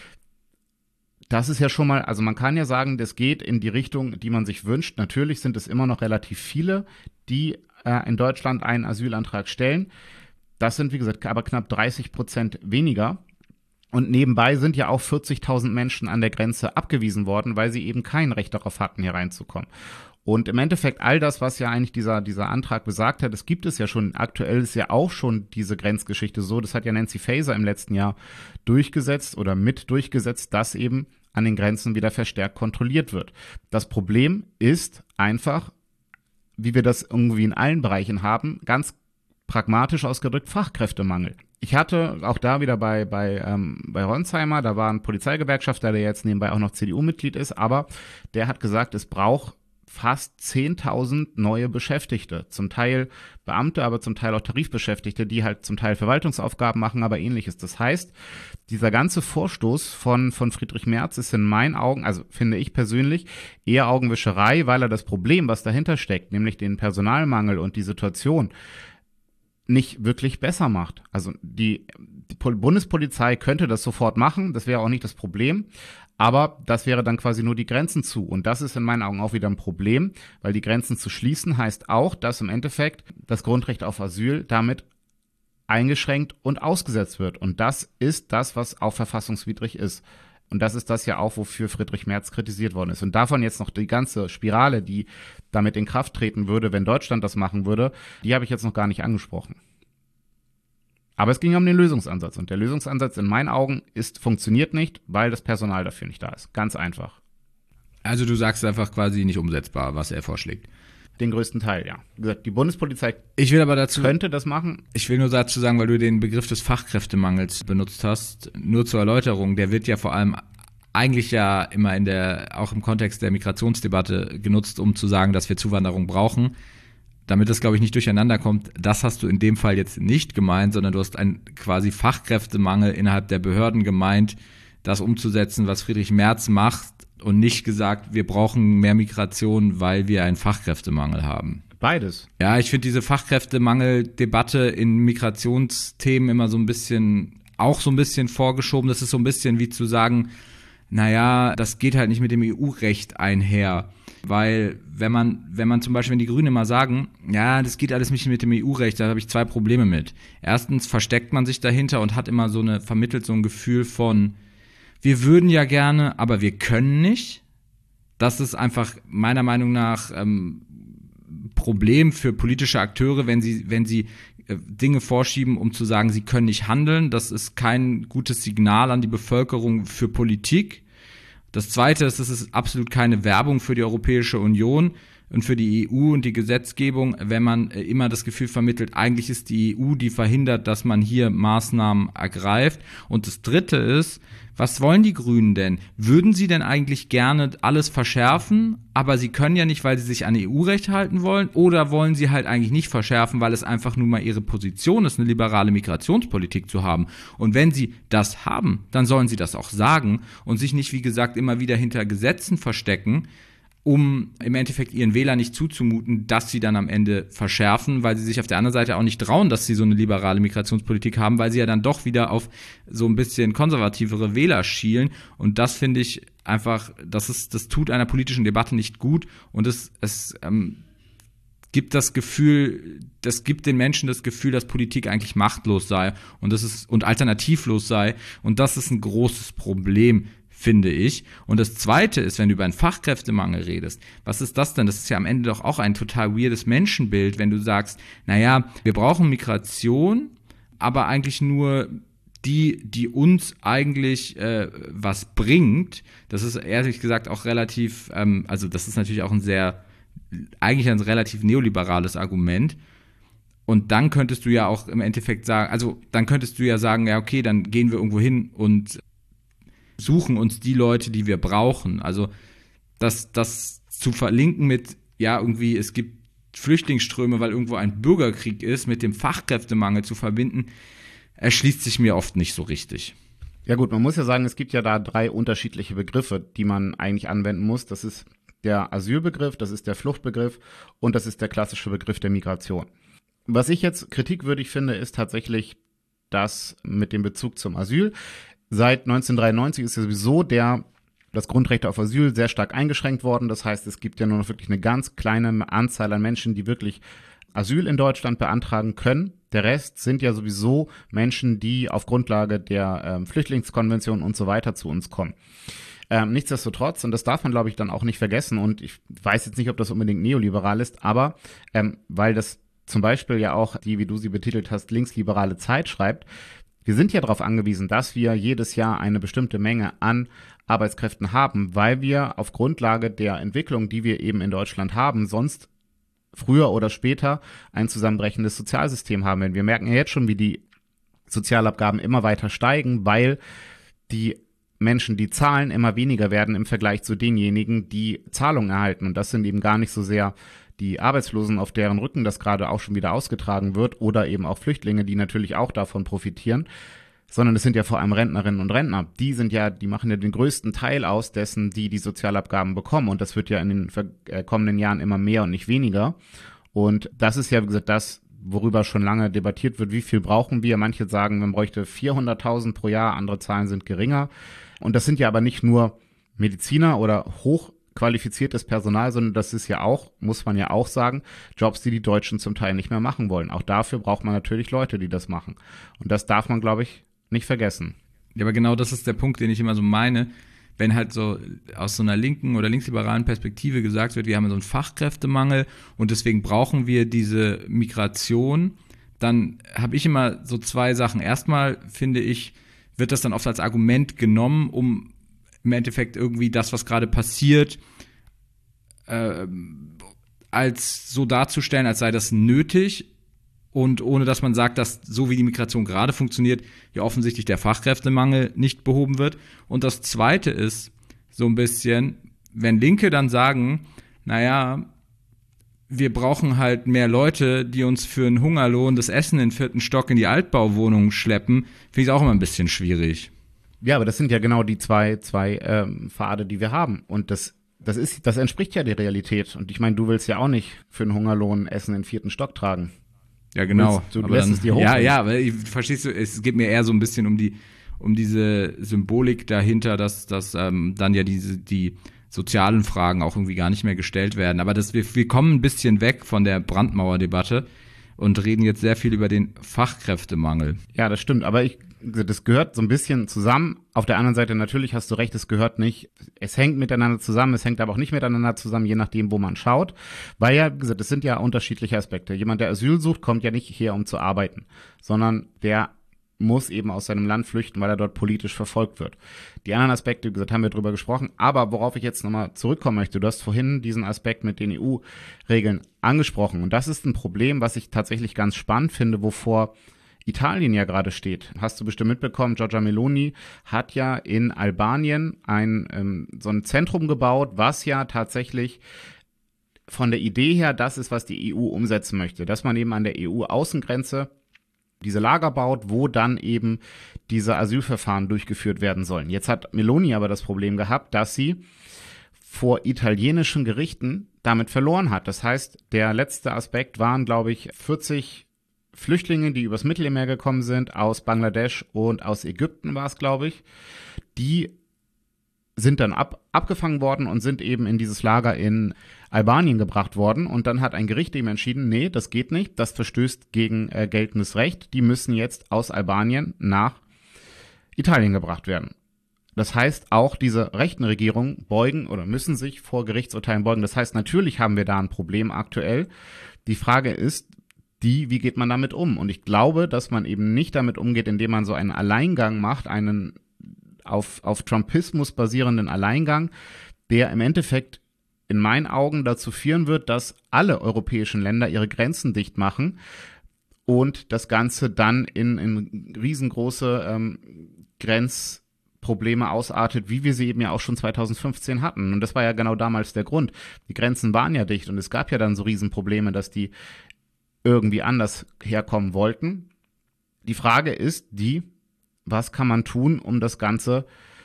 Das ist ja schon mal, also man kann ja sagen, das geht in die Richtung, die man sich wünscht. Natürlich sind es immer noch relativ viele, die äh, in Deutschland einen Asylantrag stellen. Das sind, wie gesagt, aber knapp dreißig Prozent weniger. Und nebenbei sind ja auch vierzigtausend Menschen an der Grenze abgewiesen worden, weil sie eben kein Recht darauf hatten, hier reinzukommen. Und im Endeffekt all das, was ja eigentlich dieser, dieser Antrag besagt hat, das gibt es ja schon. Aktuell ist ja auch schon diese Grenzgeschichte so. Das hat ja Nancy Faeser im letzten Jahr durchgesetzt oder mit durchgesetzt, dass eben an den Grenzen wieder verstärkt kontrolliert wird. Das Problem ist einfach, wie wir das irgendwie in allen Bereichen haben, ganz pragmatisch ausgedrückt, Fachkräftemangel. Ich hatte auch da wieder bei, bei, ähm, bei Ronsheimer, da war ein Polizeigewerkschafter, der jetzt nebenbei auch noch C D U-Mitglied ist, aber der hat gesagt, es braucht fast zehntausend neue Beschäftigte, zum Teil Beamte, aber zum Teil auch Tarifbeschäftigte, die halt zum Teil Verwaltungsaufgaben machen, aber ähnliches. Das heißt, dieser ganze Vorstoß von, von Friedrich Merz ist in meinen Augen, also finde ich persönlich, eher Augenwischerei, weil er das Problem, was dahinter steckt, nämlich den Personalmangel und die Situation, nicht wirklich besser macht. Also die, die Bundespolizei könnte das sofort machen, das wäre auch nicht das Problem, aber das wäre dann quasi nur die Grenzen zu. Und das ist in meinen Augen auch wieder ein Problem, weil die Grenzen zu schließen heißt auch, dass im Endeffekt das Grundrecht auf Asyl damit eingeschränkt und ausgesetzt wird. Und das ist das, was auch verfassungswidrig ist. Und das ist das ja auch, wofür Friedrich Merz kritisiert worden ist. Und davon jetzt noch die ganze Spirale, die damit in Kraft treten würde, wenn Deutschland das machen würde, die habe ich jetzt noch gar nicht angesprochen. Aber es ging um den Lösungsansatz. Und der Lösungsansatz in meinen Augen ist, funktioniert nicht, weil das Personal dafür nicht da ist. Ganz einfach. Also du sagst einfach quasi nicht umsetzbar, was er vorschlägt. Den größten Teil, ja. Wie gesagt, die Bundespolizei ich will aber dazu, könnte das machen. Ich will nur dazu sagen, weil du den Begriff des Fachkräftemangels benutzt hast, nur zur Erläuterung, der wird ja vor allem eigentlich ja immer in der, auch im Kontext der Migrationsdebatte genutzt, um zu sagen, dass wir Zuwanderung brauchen. Damit das, glaube ich, nicht durcheinander kommt, das hast du in dem Fall jetzt nicht gemeint, sondern du hast einen quasi Fachkräftemangel innerhalb der Behörden gemeint, das umzusetzen, was Friedrich Merz macht und nicht gesagt, wir brauchen mehr Migration, weil wir einen Fachkräftemangel haben. Beides. Ja, ich finde diese Fachkräftemangel-Debatte in Migrationsthemen immer so ein bisschen, auch so ein bisschen vorgeschoben. Das ist so ein bisschen wie zu sagen, naja, das geht halt nicht mit dem E U-Recht einher. Weil wenn man, wenn man zum Beispiel, wenn die Grünen immer sagen, ja, das geht alles nicht mit dem E U-Recht, da habe ich zwei Probleme mit. Erstens versteckt man sich dahinter und hat immer so eine, vermittelt so ein Gefühl von, wir würden ja gerne, aber wir können nicht. Das ist einfach meiner Meinung nach ähm, Problem für politische Akteure, wenn sie, wenn sie äh, Dinge vorschieben, um zu sagen, sie können nicht handeln. Das ist kein gutes Signal an die Bevölkerung für Politik. Das Zweite ist, es ist absolut keine Werbung für die Europäische Union und für die E U und die Gesetzgebung, wenn man äh, immer das Gefühl vermittelt, eigentlich ist die E U, die verhindert, dass man hier Maßnahmen ergreift. Und das Dritte ist, was wollen die Grünen denn? Würden sie denn eigentlich gerne alles verschärfen, aber sie können ja nicht, weil sie sich an E U-Recht halten wollen? Oder wollen sie halt eigentlich nicht verschärfen, weil es einfach nur mal ihre Position ist, eine liberale Migrationspolitik zu haben? Und wenn sie das haben, dann sollen sie das auch sagen und sich nicht, wie gesagt, immer wieder hinter Gesetzen verstecken, um im Endeffekt ihren Wählern nicht zuzumuten, dass sie dann am Ende verschärfen, weil sie sich auf der anderen Seite auch nicht trauen, dass sie so eine liberale Migrationspolitik haben, weil sie ja dann doch wieder auf so ein bisschen konservativere Wähler schielen. Und das finde ich einfach, das ist, das tut einer politischen Debatte nicht gut und es, es ähm, gibt das Gefühl, das gibt den Menschen das Gefühl, dass Politik eigentlich machtlos sei und das ist und alternativlos sei. Und das ist ein großes Problem, finde ich. Und das Zweite ist, wenn du über einen Fachkräftemangel redest, was ist das denn? Das ist ja am Ende doch auch ein total weirdes Menschenbild, wenn du sagst, naja, wir brauchen Migration, aber eigentlich nur die, die uns eigentlich äh, was bringt. Das ist ehrlich gesagt auch relativ, ähm, also das ist natürlich auch ein sehr, eigentlich ein relativ neoliberales Argument. Und dann könntest du ja auch im Endeffekt sagen, also dann könntest du ja sagen, ja okay, dann gehen wir irgendwo hin und suchen uns die Leute, die wir brauchen. Also das, das zu verlinken mit, ja, irgendwie, es gibt Flüchtlingsströme, weil irgendwo ein Bürgerkrieg ist, mit dem Fachkräftemangel zu verbinden, erschließt sich mir oft nicht so richtig. Ja gut, man muss ja sagen, es gibt ja da drei unterschiedliche Begriffe, die man eigentlich anwenden muss. Das ist der Asylbegriff, das ist der Fluchtbegriff und das ist der klassische Begriff der Migration. Was ich jetzt kritikwürdig finde, ist tatsächlich das mit dem Bezug zum Asyl. Seit neunzehnhundertdreiundneunzig ist ja sowieso der, das Grundrecht auf Asyl sehr stark eingeschränkt worden. Das heißt, es gibt ja nur noch wirklich eine ganz kleine Anzahl an Menschen, die wirklich Asyl in Deutschland beantragen können. Der Rest sind ja sowieso Menschen, die auf Grundlage der ähm, Flüchtlingskonvention und so weiter zu uns kommen. Ähm, nichtsdestotrotz, und das darf man, glaube ich, dann auch nicht vergessen, und ich weiß jetzt nicht, ob das unbedingt neoliberal ist, aber ähm, weil das zum Beispiel ja auch die, wie du sie betitelt hast, linksliberale Zeit schreibt, wir sind ja darauf angewiesen, dass wir jedes Jahr eine bestimmte Menge an Arbeitskräften haben, weil wir auf Grundlage der Entwicklung, die wir eben in Deutschland haben, sonst früher oder später ein zusammenbrechendes Sozialsystem haben werden. Wir merken ja jetzt schon, wie die Sozialabgaben immer weiter steigen, weil die Menschen, die zahlen, immer weniger werden im Vergleich zu denjenigen, die Zahlungen erhalten. Und das sind eben gar nicht so sehr die Arbeitslosen, auf deren Rücken das gerade auch schon wieder ausgetragen wird, oder eben auch Flüchtlinge, die natürlich auch davon profitieren, sondern es sind ja vor allem Rentnerinnen und Rentner. Die sind ja, die machen ja den größten Teil aus dessen, die die Sozialabgaben bekommen, und das wird ja in den äh, kommenden Jahren immer mehr und nicht weniger. Und das ist ja, wie gesagt, das, worüber schon lange debattiert wird, wie viel brauchen wir. Manche sagen, man bräuchte vierhunderttausend pro Jahr, andere Zahlen sind geringer. Und das sind ja aber nicht nur Mediziner oder hochqualifiziertes Personal, sondern das ist ja auch, muss man ja auch sagen, Jobs, die die Deutschen zum Teil nicht mehr machen wollen. Auch dafür braucht man natürlich Leute, die das machen. Und das darf man, glaube ich, nicht vergessen. Ja, aber genau das ist der Punkt, den ich immer so meine, wenn halt so aus so einer linken oder linksliberalen Perspektive gesagt wird, wir haben so einen Fachkräftemangel und deswegen brauchen wir diese Migration, dann habe ich immer so zwei Sachen. Erstmal finde ich, wird das dann oft als Argument genommen, um im Endeffekt irgendwie das, was gerade passiert, äh, als so darzustellen, als sei das nötig, und ohne dass man sagt, dass so wie die Migration gerade funktioniert, ja offensichtlich der Fachkräftemangel nicht behoben wird. Und das Zweite ist so ein bisschen, wenn Linke dann sagen, naja, wir brauchen halt mehr Leute, die uns für einen Hungerlohn das Essen in den vierten Stock in die Altbauwohnungen schleppen, finde ich auch immer ein bisschen schwierig. Ja, aber das sind ja genau die zwei, zwei ähm, Pfade, die wir haben. Und das, das ist, das entspricht ja der Realität. Und ich meine, du willst ja auch nicht für einen Hungerlohn Essen in den vierten Stock tragen. Ja, genau. Du, du aber lässt dann, es dir hoch. Ja, ja, aber ich, verstehst du, es geht mir eher so ein bisschen um die, um diese Symbolik dahinter, dass, dass ähm, dann ja diese, die sozialen Fragen auch irgendwie gar nicht mehr gestellt werden. Aber das, wir, wir kommen ein bisschen weg von der Brandmauerdebatte und reden jetzt sehr viel über den Fachkräftemangel. Ja, das stimmt. Aber ich, das gehört so ein bisschen zusammen. Auf der anderen Seite natürlich hast du recht, es gehört nicht. Es hängt miteinander zusammen, es hängt aber auch nicht miteinander zusammen, je nachdem, wo man schaut. Weil ja, wie gesagt, es sind ja unterschiedliche Aspekte. Jemand, der Asyl sucht, kommt ja nicht her, um zu arbeiten, sondern der muss eben aus seinem Land flüchten, weil er dort politisch verfolgt wird. Die anderen Aspekte, wie gesagt, haben wir drüber gesprochen. Aber worauf ich jetzt nochmal zurückkommen möchte, du hast vorhin diesen Aspekt mit den E U-Regeln angesprochen. Und das ist ein Problem, was ich tatsächlich ganz spannend finde, wovor Italien ja gerade steht. Hast du bestimmt mitbekommen, Giorgia Meloni hat ja in Albanien ein ähm, so ein Zentrum gebaut, was ja tatsächlich von der Idee her das ist, was die E U umsetzen möchte. Dass man eben an der E U-Außengrenze diese Lager baut, wo dann eben diese Asylverfahren durchgeführt werden sollen. Jetzt hat Meloni aber das Problem gehabt, dass sie vor italienischen Gerichten damit verloren hat. Das heißt, der letzte Aspekt waren, glaube ich, vierzig Flüchtlinge, die übers Mittelmeer gekommen sind, aus Bangladesch und aus Ägypten war es, glaube ich. Die sind dann ab, abgefangen worden und sind eben in dieses Lager in Albanien gebracht worden. Und dann hat ein Gericht eben entschieden, nee, das geht nicht, das verstößt gegen äh, geltendes Recht. Die müssen jetzt aus Albanien nach Italien gebracht werden. Das heißt, auch diese rechten Regierungen beugen oder müssen sich vor Gerichtsurteilen beugen. Das heißt, natürlich haben wir da ein Problem aktuell. Die Frage ist, die, wie geht man damit um? Und ich glaube, dass man eben nicht damit umgeht, indem man so einen Alleingang macht, einen auf, auf Trumpismus basierenden Alleingang, der im Endeffekt in meinen Augen dazu führen wird, dass alle europäischen Länder ihre Grenzen dicht machen und das Ganze dann in, in riesengroße ähm, Grenzprobleme ausartet, wie wir sie eben ja auch schon zweitausendfünfzehn hatten. Und das war ja genau damals der Grund. Die Grenzen waren ja dicht und es gab ja dann so Riesenprobleme, dass die irgendwie anders herkommen wollten. Die Frage ist die, was kann man tun, um das Ganze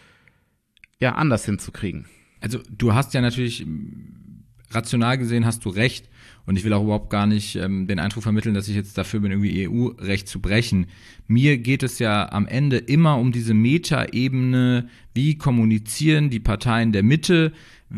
ja anders hinzukriegen? Also du hast ja natürlich, rational gesehen hast du recht und ich will auch überhaupt gar nicht ähm, den Eindruck vermitteln, dass ich jetzt dafür bin, irgendwie E U-Recht zu brechen. Mir geht es ja am Ende immer um diese Metaebene, wie kommunizieren die Parteien der Mitte,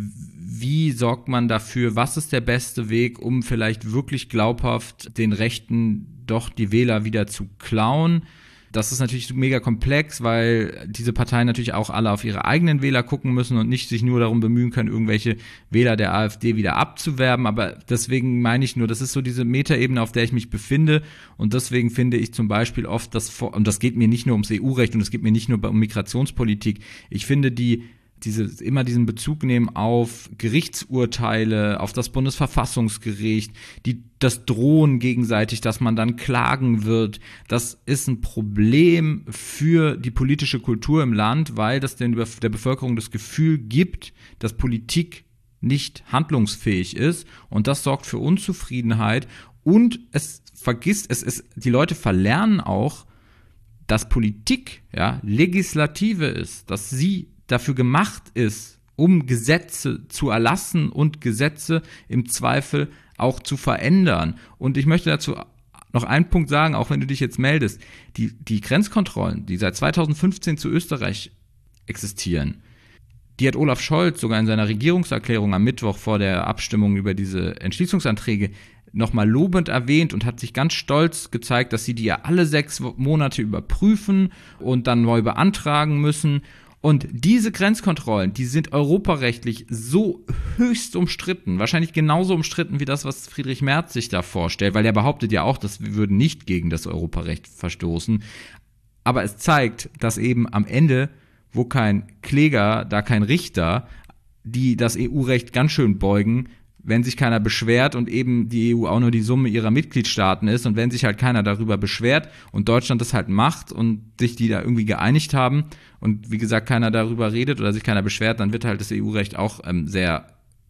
wie sorgt man dafür, was ist der beste Weg, um vielleicht wirklich glaubhaft den Rechten doch die Wähler wieder zu klauen. Das ist natürlich mega komplex, weil diese Parteien natürlich auch alle auf ihre eigenen Wähler gucken müssen und nicht sich nur darum bemühen können, irgendwelche Wähler der AfD wieder abzuwerben. Aber deswegen meine ich nur, das ist so diese Metaebene, auf der ich mich befinde. Und deswegen finde ich zum Beispiel oft, das, und das geht mir nicht nur ums E U-Recht und es geht mir nicht nur um Migrationspolitik. Ich finde die Diese, immer diesen Bezug nehmen auf Gerichtsurteile, auf das Bundesverfassungsgericht, die, das Drohen gegenseitig, dass man dann klagen wird, das ist ein Problem für die politische Kultur im Land, weil das den, der Bevölkerung das Gefühl gibt, dass Politik nicht handlungsfähig ist und das sorgt für Unzufriedenheit und es vergisst, es ist, die Leute verlernen auch, dass Politik, ja, Legislative ist, dass sie dafür gemacht ist, um Gesetze zu erlassen und Gesetze im Zweifel auch zu verändern. Und ich möchte dazu noch einen Punkt sagen, auch wenn du dich jetzt meldest, die, die Grenzkontrollen, die seit zweitausendfünfzehn zu Österreich existieren, die hat Olaf Scholz sogar in seiner Regierungserklärung am Mittwoch vor der Abstimmung über diese Entschließungsanträge nochmal lobend erwähnt und hat sich ganz stolz gezeigt, dass sie die ja alle sechs Monate überprüfen und dann neu beantragen müssen. Und diese Grenzkontrollen, die sind europarechtlich so höchst umstritten, wahrscheinlich genauso umstritten wie das, was Friedrich Merz sich da vorstellt, weil er behauptet ja auch, dass wir würden nicht gegen das Europarecht verstoßen. Aber es zeigt, dass eben am Ende, wo kein Kläger, da kein Richter, die das E U-Recht ganz schön beugen, wenn sich keiner beschwert und eben die E U auch nur die Summe ihrer Mitgliedstaaten ist und wenn sich halt keiner darüber beschwert und Deutschland das halt macht und sich die da irgendwie geeinigt haben und wie gesagt keiner darüber redet oder sich keiner beschwert, dann wird halt das E U-Recht auch ähm, sehr,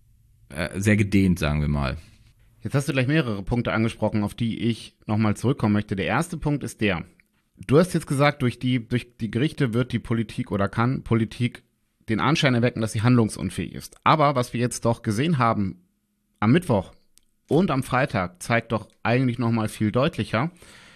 äh, sehr gedehnt, sagen wir mal. Jetzt hast du gleich mehrere Punkte angesprochen, auf die ich nochmal zurückkommen möchte. Der erste Punkt ist der, Du hast jetzt gesagt, durch die, durch die Gerichte wird die Politik oder kann Politik den Anschein erwecken, dass sie handlungsunfähig ist. Aber was wir jetzt doch gesehen haben am Mittwoch und am Freitag, zeigt doch eigentlich noch mal viel deutlicher,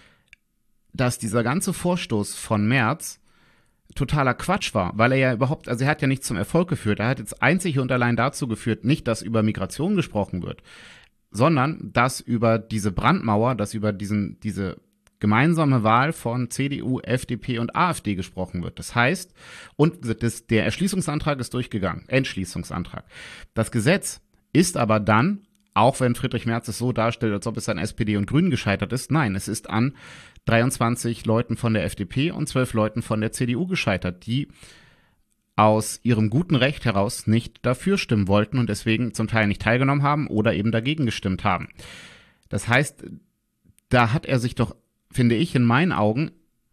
dass dieser ganze Vorstoß von Merz totaler Quatsch war, weil er ja überhaupt, also er hat ja nicht zum Erfolg geführt. Er hat jetzt einzig und allein dazu geführt, nicht, dass über Migration gesprochen wird, sondern dass über diese Brandmauer, dass über diesen, diese gemeinsame Wahl von C D U, F D P und AfD gesprochen wird. Das heißt, und das, der Erschließungsantrag ist durchgegangen, Entschließungsantrag. Das Gesetz ist aber dann, auch wenn Friedrich Merz es so darstellt, als ob es an S P D und Grünen gescheitert ist, nein, es ist an dreiundzwanzig Leuten von der F D P und zwölf Leuten von der C D U gescheitert, die aus ihrem guten Recht heraus nicht dafür stimmen wollten und deswegen zum Teil nicht teilgenommen haben oder eben dagegen gestimmt haben. Das heißt, da hat er sich doch, finde ich, in meinen Augen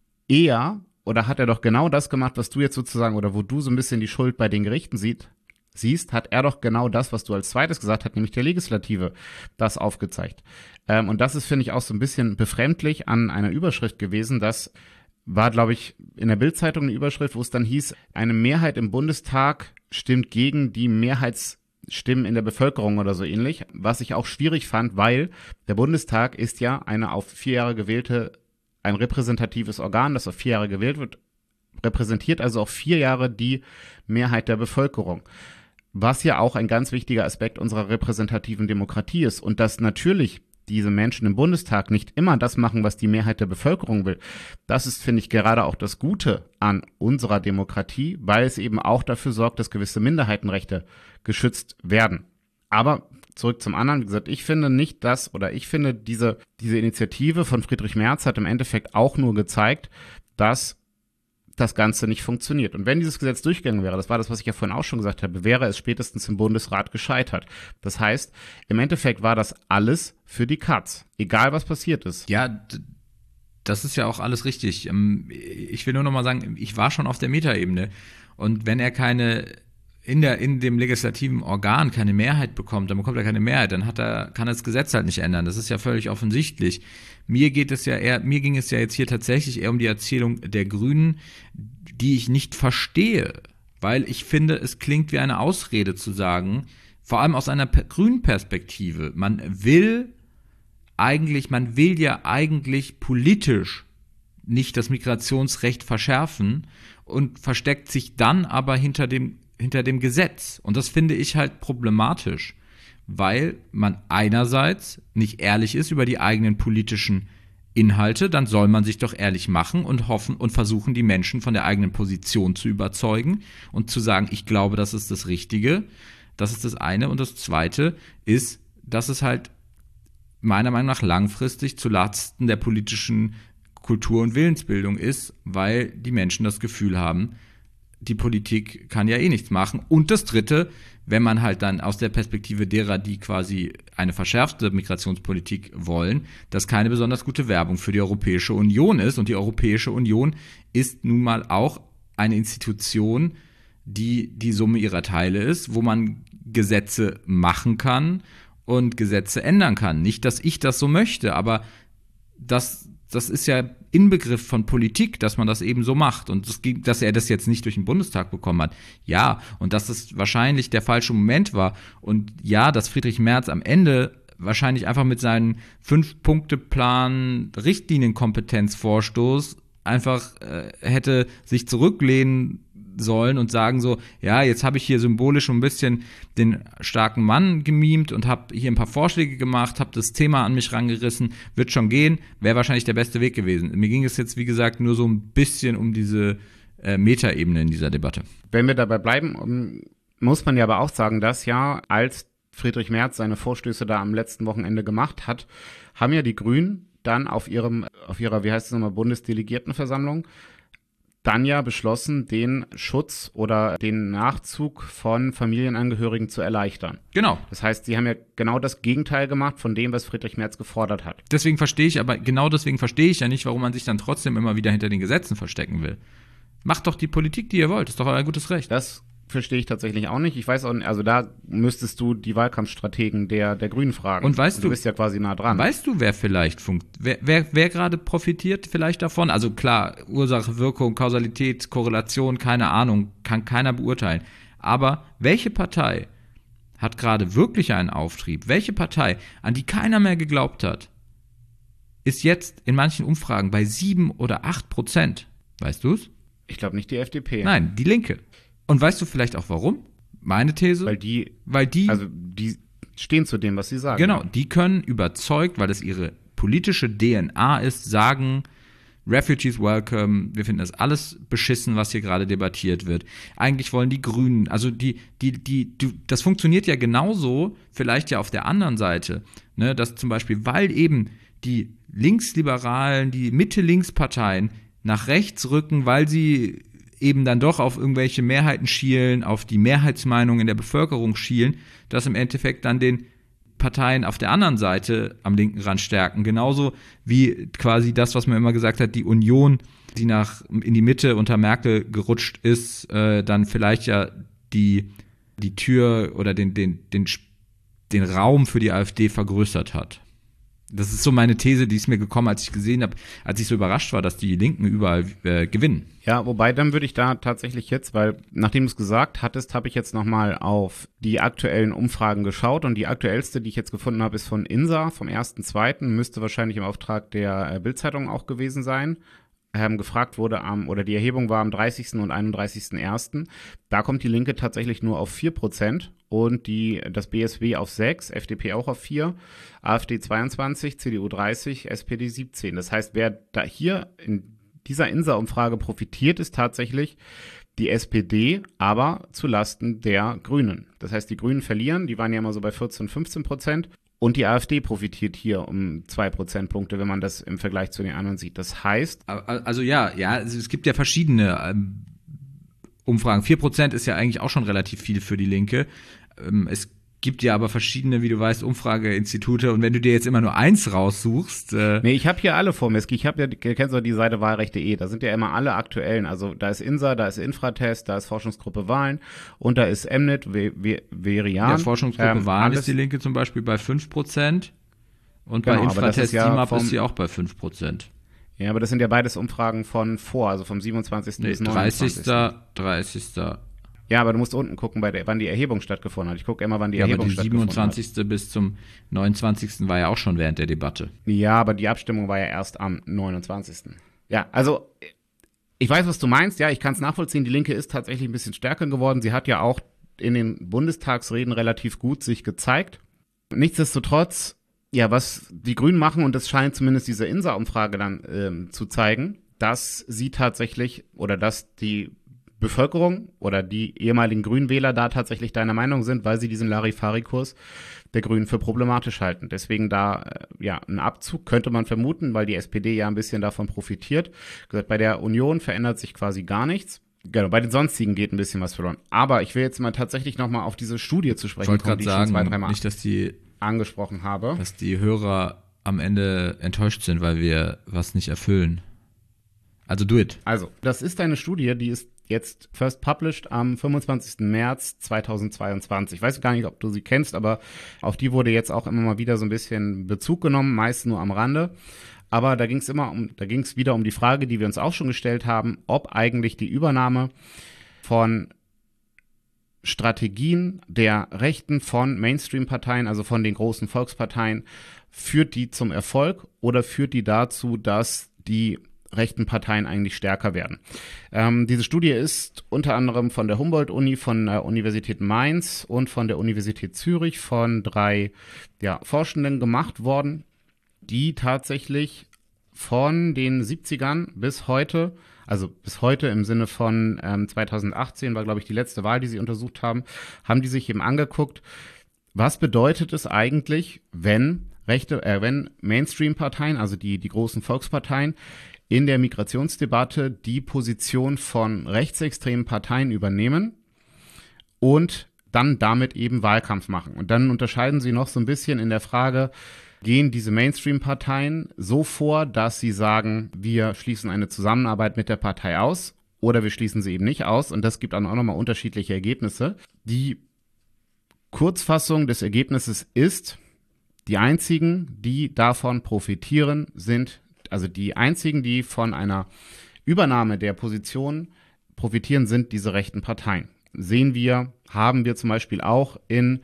eher, oder hat er doch genau das gemacht, was du jetzt sozusagen, oder wo du so ein bisschen die Schuld bei den Gerichten siehst, siehst, hat er doch genau das, was du als zweites gesagt hast, nämlich der Legislative, das aufgezeigt. Ähm, und das ist, finde ich, auch so ein bisschen befremdlich an einer Überschrift gewesen, das war, glaube ich, in der Bild-Zeitung eine Überschrift, wo es dann hieß, eine Mehrheit im Bundestag stimmt gegen die Mehrheitsstimmen in der Bevölkerung oder so ähnlich, was ich auch schwierig fand, weil der Bundestag ist ja eine auf vier Jahre gewählte, ein repräsentatives Organ, das auf vier Jahre gewählt wird, repräsentiert also auf vier Jahre die Mehrheit der Bevölkerung. Was ja auch ein ganz wichtiger Aspekt unserer repräsentativen Demokratie ist und dass natürlich diese Menschen im Bundestag nicht immer das machen, was die Mehrheit der Bevölkerung will. Das ist, finde ich, gerade auch das Gute an unserer Demokratie, weil es eben auch dafür sorgt, dass gewisse Minderheitenrechte geschützt werden. Aber zurück zum anderen, wie gesagt, ich finde nicht das, oder ich finde, diese, diese Initiative von Friedrich Merz hat im Endeffekt auch nur gezeigt, dass das Ganze nicht funktioniert. Und wenn dieses Gesetz durchgegangen wäre, das war das, was ich ja vorhin auch schon gesagt habe, wäre es spätestens im Bundesrat gescheitert. Das heißt, im Endeffekt war das alles für die Katz, egal was passiert ist. Ja, d- das ist ja auch alles richtig. Ich will nur noch mal sagen, ich war schon auf der Metaebene. Und wenn er keine in der in dem legislativen Organ keine Mehrheit bekommt, dann bekommt er keine Mehrheit, dann hat er kann er das Gesetz halt nicht ändern. Das ist ja völlig offensichtlich. Mir geht es ja eher, mir ging es ja jetzt hier tatsächlich eher um die Erzählung der Grünen, die ich nicht verstehe, weil ich finde, es klingt wie eine Ausrede zu sagen, vor allem aus einer grünen Perspektive. Man will eigentlich, man will ja eigentlich politisch nicht das Migrationsrecht verschärfen und versteckt sich dann aber hinter dem hinter dem Gesetz. Und das finde ich halt problematisch, weil man einerseits nicht ehrlich ist über die eigenen politischen Inhalte, dann soll man sich doch ehrlich machen und hoffen und versuchen, die Menschen von der eigenen Position zu überzeugen und zu sagen, ich glaube, das ist das Richtige. Das ist das eine. Und das zweite ist, dass es halt meiner Meinung nach langfristig zu Lasten der politischen Kultur und Willensbildung ist, weil die Menschen das Gefühl haben, die Politik kann ja eh nichts machen. Und das Dritte, wenn man halt dann aus der Perspektive derer, die quasi eine verschärfte Migrationspolitik wollen, das keine besonders gute Werbung für die Europäische Union ist. Und die Europäische Union ist nun mal auch eine Institution, die die Summe ihrer Teile ist, wo man Gesetze machen kann und Gesetze ändern kann. Nicht, dass ich das so möchte, aber das Das ist ja Inbegriff von Politik, dass man das eben so macht. Und das, dass er das jetzt nicht durch den Bundestag bekommen hat. Ja, und dass es wahrscheinlich der falsche Moment war. Und ja, dass Friedrich Merz am Ende wahrscheinlich einfach mit seinem Fünf-Punkte-Plan Richtlinienkompetenzvorstoß einfach äh, hätte sich zurücklehnen sollen und sagen so, ja, jetzt habe ich hier symbolisch ein bisschen den starken Mann gemimt und habe hier ein paar Vorschläge gemacht, habe das Thema an mich rangerissen, wird schon gehen, wäre wahrscheinlich der beste Weg gewesen. Mir ging es jetzt, wie gesagt, nur so ein bisschen um diese äh, Metaebene in dieser Debatte. Wenn wir dabei bleiben, muss man ja aber auch sagen, dass ja, als Friedrich Merz seine Vorstöße da am letzten Wochenende gemacht hat, haben ja die Grünen dann auf ihrem, auf ihrer, wie heißt es nochmal, Bundesdelegiertenversammlung dann ja beschlossen, den Schutz oder den Nachzug von Familienangehörigen zu erleichtern. Genau. Das heißt, sie haben ja genau das Gegenteil gemacht von dem, was Friedrich Merz gefordert hat. Deswegen verstehe ich, aber genau deswegen verstehe ich ja nicht, warum man sich dann trotzdem immer wieder hinter den Gesetzen verstecken will. Macht doch die Politik, die ihr wollt, ist doch euer gutes Recht. Das verstehe ich tatsächlich auch nicht. Ich weiß auch nicht, also da müsstest du die Wahlkampfstrategen der, der Grünen fragen. Und weißt Und du, du bist ja quasi nah dran. Weißt du, wer vielleicht funkt, wer, wer, wer gerade profitiert vielleicht davon? Also klar, Ursache, Wirkung, Kausalität, Korrelation, keine Ahnung, kann keiner beurteilen. Aber welche Partei hat gerade wirklich einen Auftrieb? Welche Partei, an die keiner mehr geglaubt hat, ist jetzt in manchen Umfragen bei sieben oder acht Prozent? Weißt du es? Ich glaube nicht die F D P. Nein, die Linke. Und weißt du vielleicht auch warum? Meine These? Weil die, weil die, also die stehen zu dem, was sie sagen. Genau, die können überzeugt, weil es ihre politische D N A ist, sagen, Refugees welcome, wir finden das alles beschissen, was hier gerade debattiert wird. Eigentlich wollen die Grünen, also die, die, die, die das funktioniert ja genauso, vielleicht ja auf der anderen Seite, ne, dass zum Beispiel, weil eben die Linksliberalen, die Mitte-Links-Parteien nach rechts rücken, weil sie eben dann doch auf irgendwelche Mehrheiten schielen, auf die Mehrheitsmeinung in der Bevölkerung schielen, dass im Endeffekt dann den Parteien auf der anderen Seite am linken Rand stärken. Genauso wie quasi das, was man immer gesagt hat, die Union, die nach in die Mitte unter Merkel gerutscht ist, äh, dann vielleicht ja die, die Tür oder den, den, den, den Raum für die AfD vergrößert hat. Das ist so meine These, die ist mir gekommen, als ich gesehen habe, als ich so überrascht war, dass die Linken überall äh, gewinnen. Ja, wobei dann würde ich da tatsächlich jetzt, weil nachdem du es gesagt hattest, habe ich jetzt nochmal auf die aktuellen Umfragen geschaut und die aktuellste, die ich jetzt gefunden habe, ist von INSA vom ersten zweiten müsste wahrscheinlich im Auftrag der äh, Bild-Zeitung auch gewesen sein. Ähm, gefragt wurde am, oder die Erhebung war am dreißigsten und einunddreißigsten ersten Da kommt die Linke tatsächlich nur auf vier Prozent und die, das B S W auf sechs, F D P auch auf vier, AfD zweiundzwanzig, C D U dreißig, S P D siebzehn. Das heißt, wer da hier in dieser INSA-Umfrage profitiert, ist tatsächlich die S P D, aber zulasten der Grünen. Das heißt, die Grünen verlieren, die waren ja immer so bei vierzehn, fünfzehn Prozent. Und die AfD profitiert hier um zwei Prozentpunkte, wenn man das im Vergleich zu den anderen sieht. Das heißt. Also ja, ja, also es gibt ja verschiedene ähm, Umfragen. vier Prozent ist ja eigentlich auch schon relativ viel für die Linke. Ähm, es gibt ja aber verschiedene, wie du weißt, Umfrageinstitute. Und wenn du dir jetzt immer nur eins raussuchst. Äh nee, ich habe hier alle vor mir. Ich habe ja, du kennst doch die Seite wahlrecht punkt de. Da sind ja immer alle aktuellen. Also da ist INSA, da ist Infratest, da ist Forschungsgruppe Wahlen und da ist Mnet, Verian. Ja, Forschungsgruppe ähm, Wahlen ist die Linke zum Beispiel bei fünf Prozent. Und genau, bei Infratest ja D I M A P ist sie auch bei fünf Prozent. Ja, aber das sind ja beides Umfragen von vor, also vom siebenundzwanzigsten Nee, bis neunundzwanzigsten dreißigsten dreißigsten Ja, aber du musst unten gucken, bei der, wann die Erhebung stattgefunden hat. Ich gucke immer, wann die ja, Erhebung aber die stattgefunden siebenundzwanzigsten bis zum neunundzwanzigsten war ja auch schon während der Debatte. hat. Ja, aber die Abstimmung war ja erst am neunundzwanzigsten Ja, also ich weiß, was du meinst. Ja, ich kann es nachvollziehen. Die Linke ist tatsächlich ein bisschen stärker geworden. Sie hat ja auch in den Bundestagsreden relativ gut sich gezeigt. Nichtsdestotrotz, ja, was die Grünen machen, und das scheint zumindest diese INSA-Umfrage dann ähm, zu zeigen, dass sie tatsächlich oder dass die Bevölkerung oder die ehemaligen Grünwähler da tatsächlich deiner Meinung sind, weil sie diesen Larifari-Kurs der Grünen für problematisch halten. Deswegen da äh, ja ein Abzug könnte man vermuten, weil die S P D ja ein bisschen davon profitiert. Bei der Union verändert sich quasi gar nichts. Genau, bei den sonstigen geht ein bisschen was verloren. Aber ich will jetzt mal tatsächlich noch mal auf diese Studie zu sprechen kommen, die ich schon zwei, dreimal nicht, dass die, angesprochen habe. Dass die Hörer am Ende enttäuscht sind, weil wir was nicht erfüllen. Also do it. Also, das ist eine Studie, die ist jetzt first published am fünfundzwanzigsten März zweitausendzweiundzwanzig. Ich weiß gar nicht, ob du sie kennst, aber auf die wurde jetzt auch immer mal wieder so ein bisschen Bezug genommen, meist nur am Rande. Aber da ging es immer um, da ging es wieder um die Frage, die wir uns auch schon gestellt haben, ob eigentlich die Übernahme von Strategien der Rechten von Mainstream-Parteien, also von den großen Volksparteien, führt die zum Erfolg oder führt die dazu, dass die rechten Parteien eigentlich stärker werden. Ähm, diese Studie ist unter anderem von der Humboldt-Uni, von der Universität Mainz und von der Universität Zürich von drei ja, Forschenden gemacht worden, die tatsächlich von den siebzigern bis heute, also bis heute im Sinne von ähm, zweitausendachtzehn war, glaube ich, die letzte Wahl, die sie untersucht haben, haben die sich eben angeguckt, was bedeutet es eigentlich, wenn rechte, äh, wenn Mainstream-Parteien, also die, die großen Volksparteien, in der Migrationsdebatte die Position von rechtsextremen Parteien übernehmen und dann damit eben Wahlkampf machen. Und dann unterscheiden sie noch so ein bisschen in der Frage, gehen diese Mainstream-Parteien so vor, dass sie sagen, wir schließen eine Zusammenarbeit mit der Partei aus, oder wir schließen sie eben nicht aus. Und das gibt dann auch nochmal unterschiedliche Ergebnisse. Die Kurzfassung des Ergebnisses ist, die einzigen, die davon profitieren, sind, also die einzigen, die von einer Übernahme der Position profitieren, sind diese rechten Parteien. Sehen wir, haben wir zum Beispiel auch in,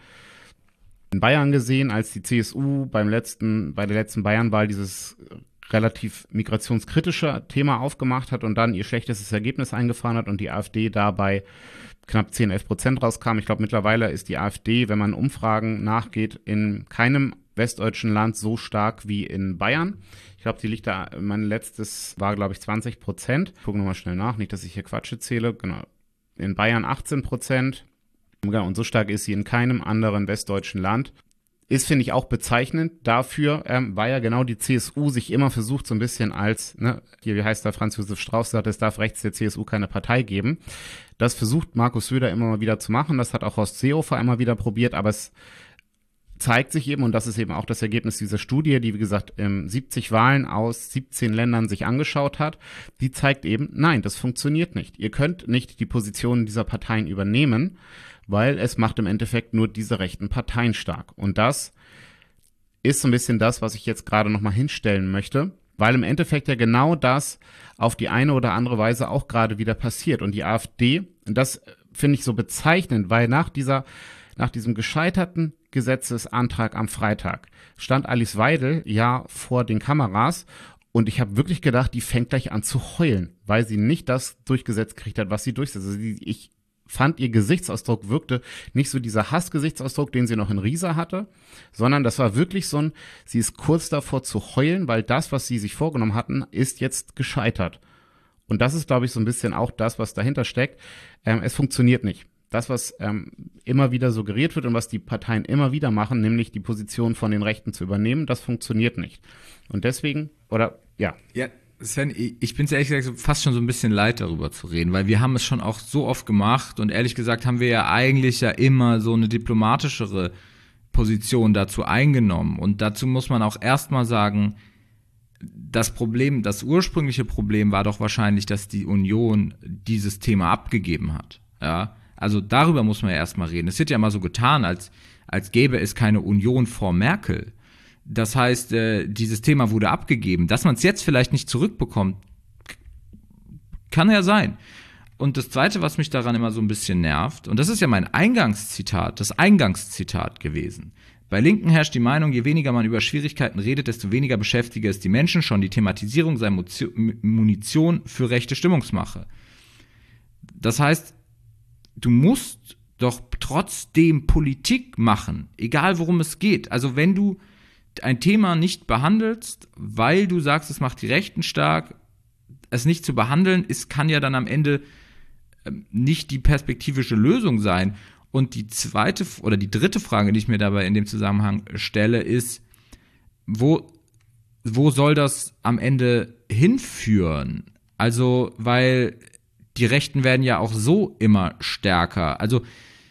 in Bayern gesehen, als die C S U beim letzten, bei der letzten Bayernwahl dieses relativ migrationskritische Thema aufgemacht hat und dann ihr schlechtestes Ergebnis eingefahren hat und die AfD dabei knapp zehn, elf Prozent rauskam. Ich glaube, mittlerweile ist die AfD, wenn man Umfragen nachgeht, in keinem westdeutschen Land so stark wie in Bayern. Ich glaube, die liegt da, mein letztes war, glaube ich, zwanzig Prozent. Gucken wir mal schnell nach, nicht, dass ich hier Quatsch erzähle. Genau. In Bayern achtzehn Prozent. Und so stark ist sie in keinem anderen westdeutschen Land. Ist, finde ich, auch bezeichnend dafür, ähm, weil ja genau die C S U sich immer versucht, so ein bisschen als, ne, hier, wie heißt der, Franz Josef Strauß sagt, es darf rechts der C S U keine Partei geben. Das versucht Markus Söder immer mal wieder zu machen. Das hat auch Horst Seehofer immer wieder probiert, aber es zeigt sich eben, und das ist eben auch das Ergebnis dieser Studie, die, wie gesagt, ähm, siebzig Wahlen aus siebzehn Ländern sich angeschaut hat, die zeigt eben, nein, das funktioniert nicht. Ihr könnt nicht die Positionen dieser Parteien übernehmen, weil es macht im Endeffekt nur diese rechten Parteien stark. Und das ist so ein bisschen das, was ich jetzt gerade nochmal hinstellen möchte, weil im Endeffekt ja genau das auf die eine oder andere Weise auch gerade wieder passiert. Und die AfD, und das finde ich so bezeichnend, weil nach dieser, nach diesem gescheiterten Gesetzesantrag am Freitag stand Alice Weidel ja vor den Kameras und ich habe wirklich gedacht, die fängt gleich an zu heulen, weil sie nicht das durchgesetzt gekriegt hat, was sie durchsetzt. Also die, ich fand, ihr Gesichtsausdruck wirkte nicht so dieser Hassgesichtsausdruck, den sie noch in Riesa hatte, sondern das war wirklich so ein, sie ist kurz davor zu heulen, weil das, was sie sich vorgenommen hatten, ist jetzt gescheitert. Und das ist, glaube ich, so ein bisschen auch das, was dahinter steckt. Ähm, es funktioniert nicht. Das, was ähm, immer wieder suggeriert wird und was die Parteien immer wieder machen, nämlich die Position von den Rechten zu übernehmen, das funktioniert nicht. Und deswegen, oder, ja. Ja, Sven, ich bin es ehrlich gesagt fast schon so ein bisschen leid, darüber zu reden, weil wir haben es schon auch so oft gemacht und ehrlich gesagt haben wir ja eigentlich ja immer so eine diplomatischere Position dazu eingenommen. Und dazu muss man auch erstmal sagen, das Problem, das ursprüngliche Problem war doch wahrscheinlich, dass die Union dieses Thema abgegeben hat. Ja, also darüber muss man ja erstmal reden. Es wird ja immer so getan, als, als gäbe es keine Union vor Merkel. Das heißt, äh, dieses Thema wurde abgegeben. Dass man es jetzt vielleicht nicht zurückbekommt, kann ja sein. Und das Zweite, was mich daran immer so ein bisschen nervt, und das ist ja mein Eingangszitat, das Eingangszitat gewesen. Bei Linken herrscht die Meinung, je weniger man über Schwierigkeiten redet, desto weniger beschäftige es die Menschen schon. Die Thematisierung sei Munition für rechte Stimmungsmache. Das heißt, du musst doch trotzdem Politik machen, egal worum es geht. Also wenn du ein Thema nicht behandelst, weil du sagst, es macht die Rechten stark, es nicht zu behandeln, ist, kann ja dann am Ende nicht die perspektivische Lösung sein. Und die zweite oder die dritte Frage, die ich mir dabei in dem Zusammenhang stelle, ist, wo, wo soll das am Ende hinführen? Also, weil die Rechten werden ja auch so immer stärker. Also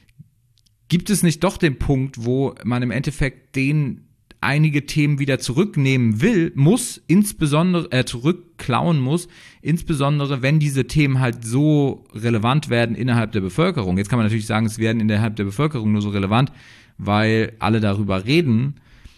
gibt es nicht doch den Punkt, wo man im Endeffekt den einige Themen wieder zurücknehmen will, muss, insbesondere, äh, zurückklauen muss, insbesondere wenn diese Themen halt so relevant werden innerhalb der Bevölkerung. Jetzt kann man natürlich sagen, es werden innerhalb der Bevölkerung nur so relevant, weil alle darüber reden,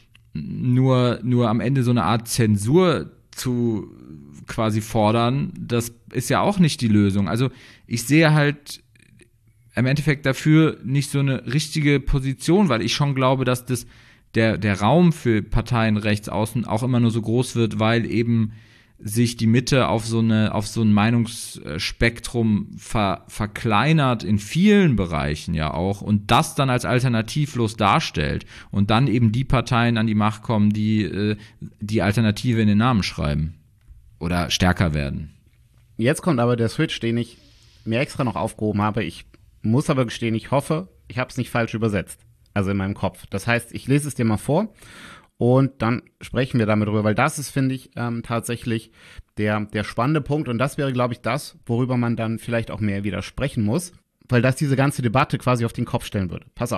nur, nur am Ende so eine Art Zensur zu quasi fordern, das ist ja auch nicht die Lösung. Also ich sehe halt im Endeffekt dafür nicht so eine richtige Position, weil ich schon glaube, dass das Der, der Raum für Parteien rechts außen auch immer nur so groß wird, weil eben sich die Mitte auf so eine, auf so ein Meinungsspektrum ver, verkleinert in vielen Bereichen ja auch und das dann als alternativlos darstellt und dann eben die Parteien an die Macht kommen, die äh, die Alternative in den Namen schreiben oder stärker werden. Jetzt kommt aber der Switch, den ich mir extra noch aufgehoben habe. Ich muss aber gestehen, ich hoffe, ich habe es nicht falsch übersetzt. Also in meinem Kopf. Das heißt, ich lese es dir mal vor und dann sprechen wir damit drüber, weil das ist, finde ich, ähm, tatsächlich der, der spannende Punkt und das wäre, glaube ich, das, worüber man dann vielleicht auch mehr widersprechen muss, weil das diese ganze Debatte quasi auf den Kopf stellen würde. Pass auf.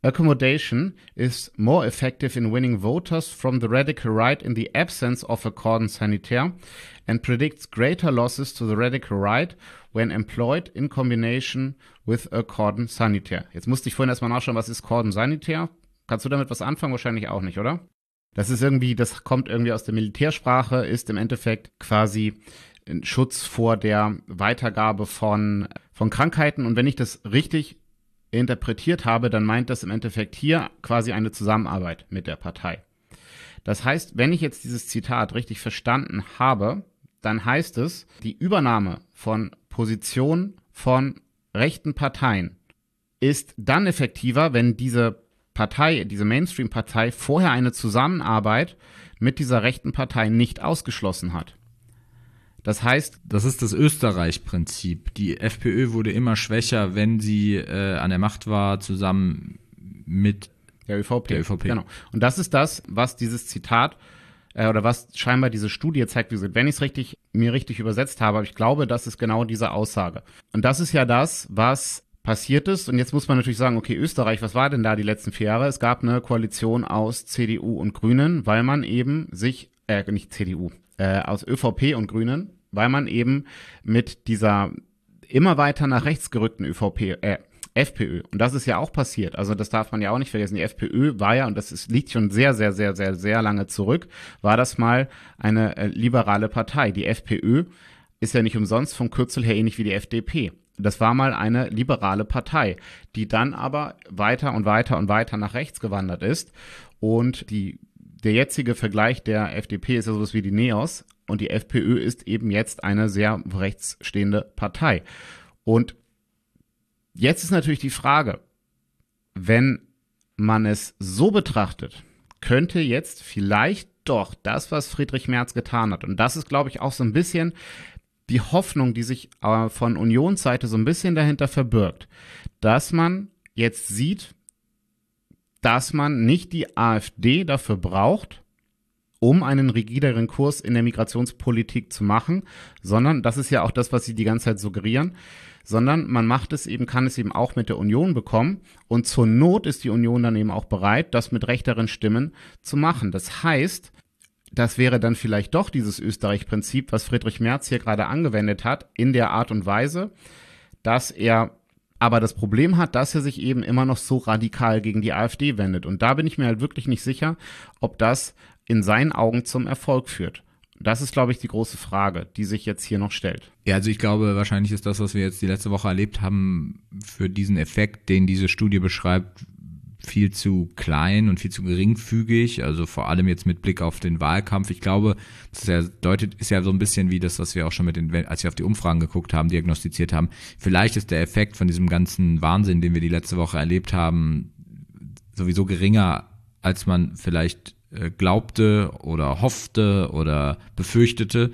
accommodation is more effective in winning voters from the radical right in the absence of a cordon sanitaire and predicts greater losses to the radical right when employed in combination with a cordon sanitaire. Jetzt musste ich vorhin erstmal nachschauen, was ist cordon sanitaire? Kannst du damit was anfangen? Wahrscheinlich auch nicht, oder? Das ist irgendwie, das kommt irgendwie aus der Militärsprache, ist im Endeffekt quasi ein Schutz vor der Weitergabe von, von Krankheiten. Und wenn ich das richtig interpretiert habe, dann meint das im Endeffekt hier quasi eine Zusammenarbeit mit der Partei. Das heißt, wenn ich jetzt dieses Zitat richtig verstanden habe, dann heißt es, die Übernahme von Positionen von rechten Parteien ist dann effektiver, wenn diese Partei, diese Mainstream-Partei vorher eine Zusammenarbeit mit dieser rechten Partei nicht ausgeschlossen hat. Das heißt, das ist das Österreich-Prinzip. Die FPÖ wurde immer schwächer, wenn sie äh, an der Macht war, zusammen mit der ÖVP. Der ÖVP. Genau. Und das ist das, was dieses Zitat äh, oder was scheinbar diese Studie zeigt, wie gesagt, wenn ich es richtig mir richtig übersetzt habe, aber ich glaube, das ist genau diese Aussage. Und das ist ja das, was passiert ist. Und jetzt muss man natürlich sagen, okay, Österreich, was war denn da die letzten vier Jahre? Es gab eine Koalition aus C D U und Grünen, weil man eben sich, äh, nicht C D U, äh, aus ÖVP und Grünen, weil man eben mit dieser immer weiter nach rechts gerückten ÖVP, äh, FPÖ, und das ist ja auch passiert, also das darf man ja auch nicht vergessen, die FPÖ war ja, und das ist, liegt schon sehr, sehr, sehr, sehr, sehr lange zurück, war das mal eine äh, liberale Partei. Die FPÖ ist ja nicht umsonst vom Kürzel her ähnlich wie die F D P. Das war mal eine liberale Partei, die dann aber weiter und weiter und weiter nach rechts gewandert ist. Und die, der jetzige Vergleich der F D P ist ja sowas wie die Neos. Und die FPÖ ist eben jetzt eine sehr rechtsstehende Partei. Und jetzt ist natürlich die Frage, wenn man es so betrachtet, könnte jetzt vielleicht doch das, was Friedrich Merz getan hat, und das ist, glaube ich, auch so ein bisschen die Hoffnung, die sich äh, von Unionsseite so ein bisschen dahinter verbirgt, dass man jetzt sieht, dass man nicht die AfD dafür braucht, um einen rigideren Kurs in der Migrationspolitik zu machen, sondern, das ist ja auch das, was sie die ganze Zeit suggerieren, sondern man macht es eben, kann es eben auch mit der Union bekommen und zur Not ist die Union dann eben auch bereit, das mit rechteren Stimmen zu machen. Das heißt, das wäre dann vielleicht doch dieses Österreich-Prinzip, was Friedrich Merz hier gerade angewendet hat, in der Art und Weise, dass er aber das Problem hat, dass er sich eben immer noch so radikal gegen die AfD wendet. Und da bin ich mir halt wirklich nicht sicher, ob das in seinen Augen zum Erfolg führt. Das ist, glaube ich, die große Frage, die sich jetzt hier noch stellt. Ja, also ich glaube, wahrscheinlich ist das, was wir jetzt die letzte Woche erlebt haben, für diesen Effekt, den diese Studie beschreibt, viel zu klein und viel zu geringfügig, also vor allem jetzt mit Blick auf den Wahlkampf. Ich glaube, das ist ja, deutet, ist ja so ein bisschen wie das, was wir auch schon mit den, als wir auf die Umfragen geguckt haben, diagnostiziert haben. Vielleicht ist der Effekt von diesem ganzen Wahnsinn, den wir die letzte Woche erlebt haben, sowieso geringer, als man vielleicht äh, glaubte oder hoffte oder befürchtete.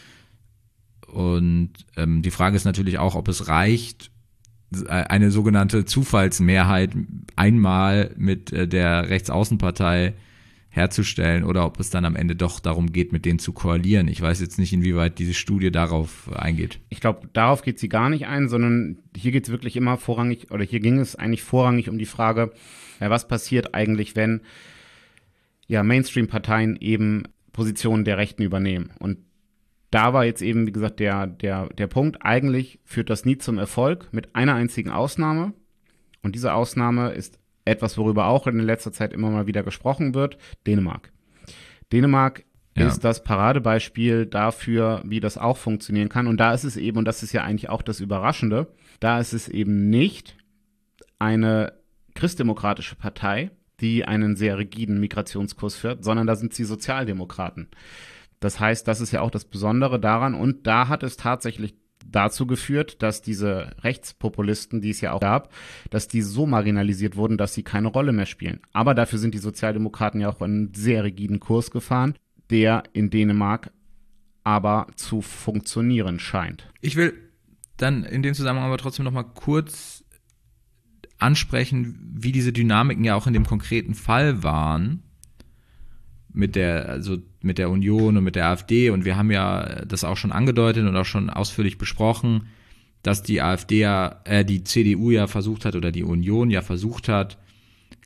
Und ähm, die Frage ist natürlich auch, ob es reicht, eine sogenannte Zufallsmehrheit einmal mit der Rechtsaußenpartei herzustellen oder ob es dann am Ende doch darum geht, mit denen zu koalieren. Ich weiß jetzt nicht, inwieweit diese Studie darauf eingeht. Ich glaube, darauf geht sie gar nicht ein, sondern hier geht es wirklich immer vorrangig, oder hier ging es eigentlich vorrangig um die Frage, ja, was passiert eigentlich, wenn ja Mainstream-Parteien eben Positionen der Rechten übernehmen. Und da war jetzt eben, wie gesagt, der, der, der Punkt, eigentlich führt das nie zum Erfolg, mit einer einzigen Ausnahme. Und diese Ausnahme ist etwas, worüber auch in letzter Zeit immer mal wieder gesprochen wird, Dänemark. Dänemark ja. ist das Paradebeispiel dafür, wie das auch funktionieren kann. Und da ist es eben, und das ist ja eigentlich auch das Überraschende, da ist es eben nicht eine christdemokratische Partei, die einen sehr rigiden Migrationskurs führt, sondern da sind sie Sozialdemokraten. Das heißt, das ist ja auch das Besondere daran und da hat es tatsächlich dazu geführt, dass diese Rechtspopulisten, die es ja auch gab, dass die so marginalisiert wurden, dass sie keine Rolle mehr spielen. Aber dafür sind die Sozialdemokraten ja auch einen sehr rigiden Kurs gefahren, der in Dänemark aber zu funktionieren scheint. Ich will dann in dem Zusammenhang aber trotzdem noch mal kurz ansprechen, wie diese Dynamiken ja auch in dem konkreten Fall waren. Mit der, also mit der Union und mit der AfD und wir haben ja das auch schon angedeutet und auch schon ausführlich besprochen, dass die AfD ja, äh, die C D U ja versucht hat oder die Union ja versucht hat,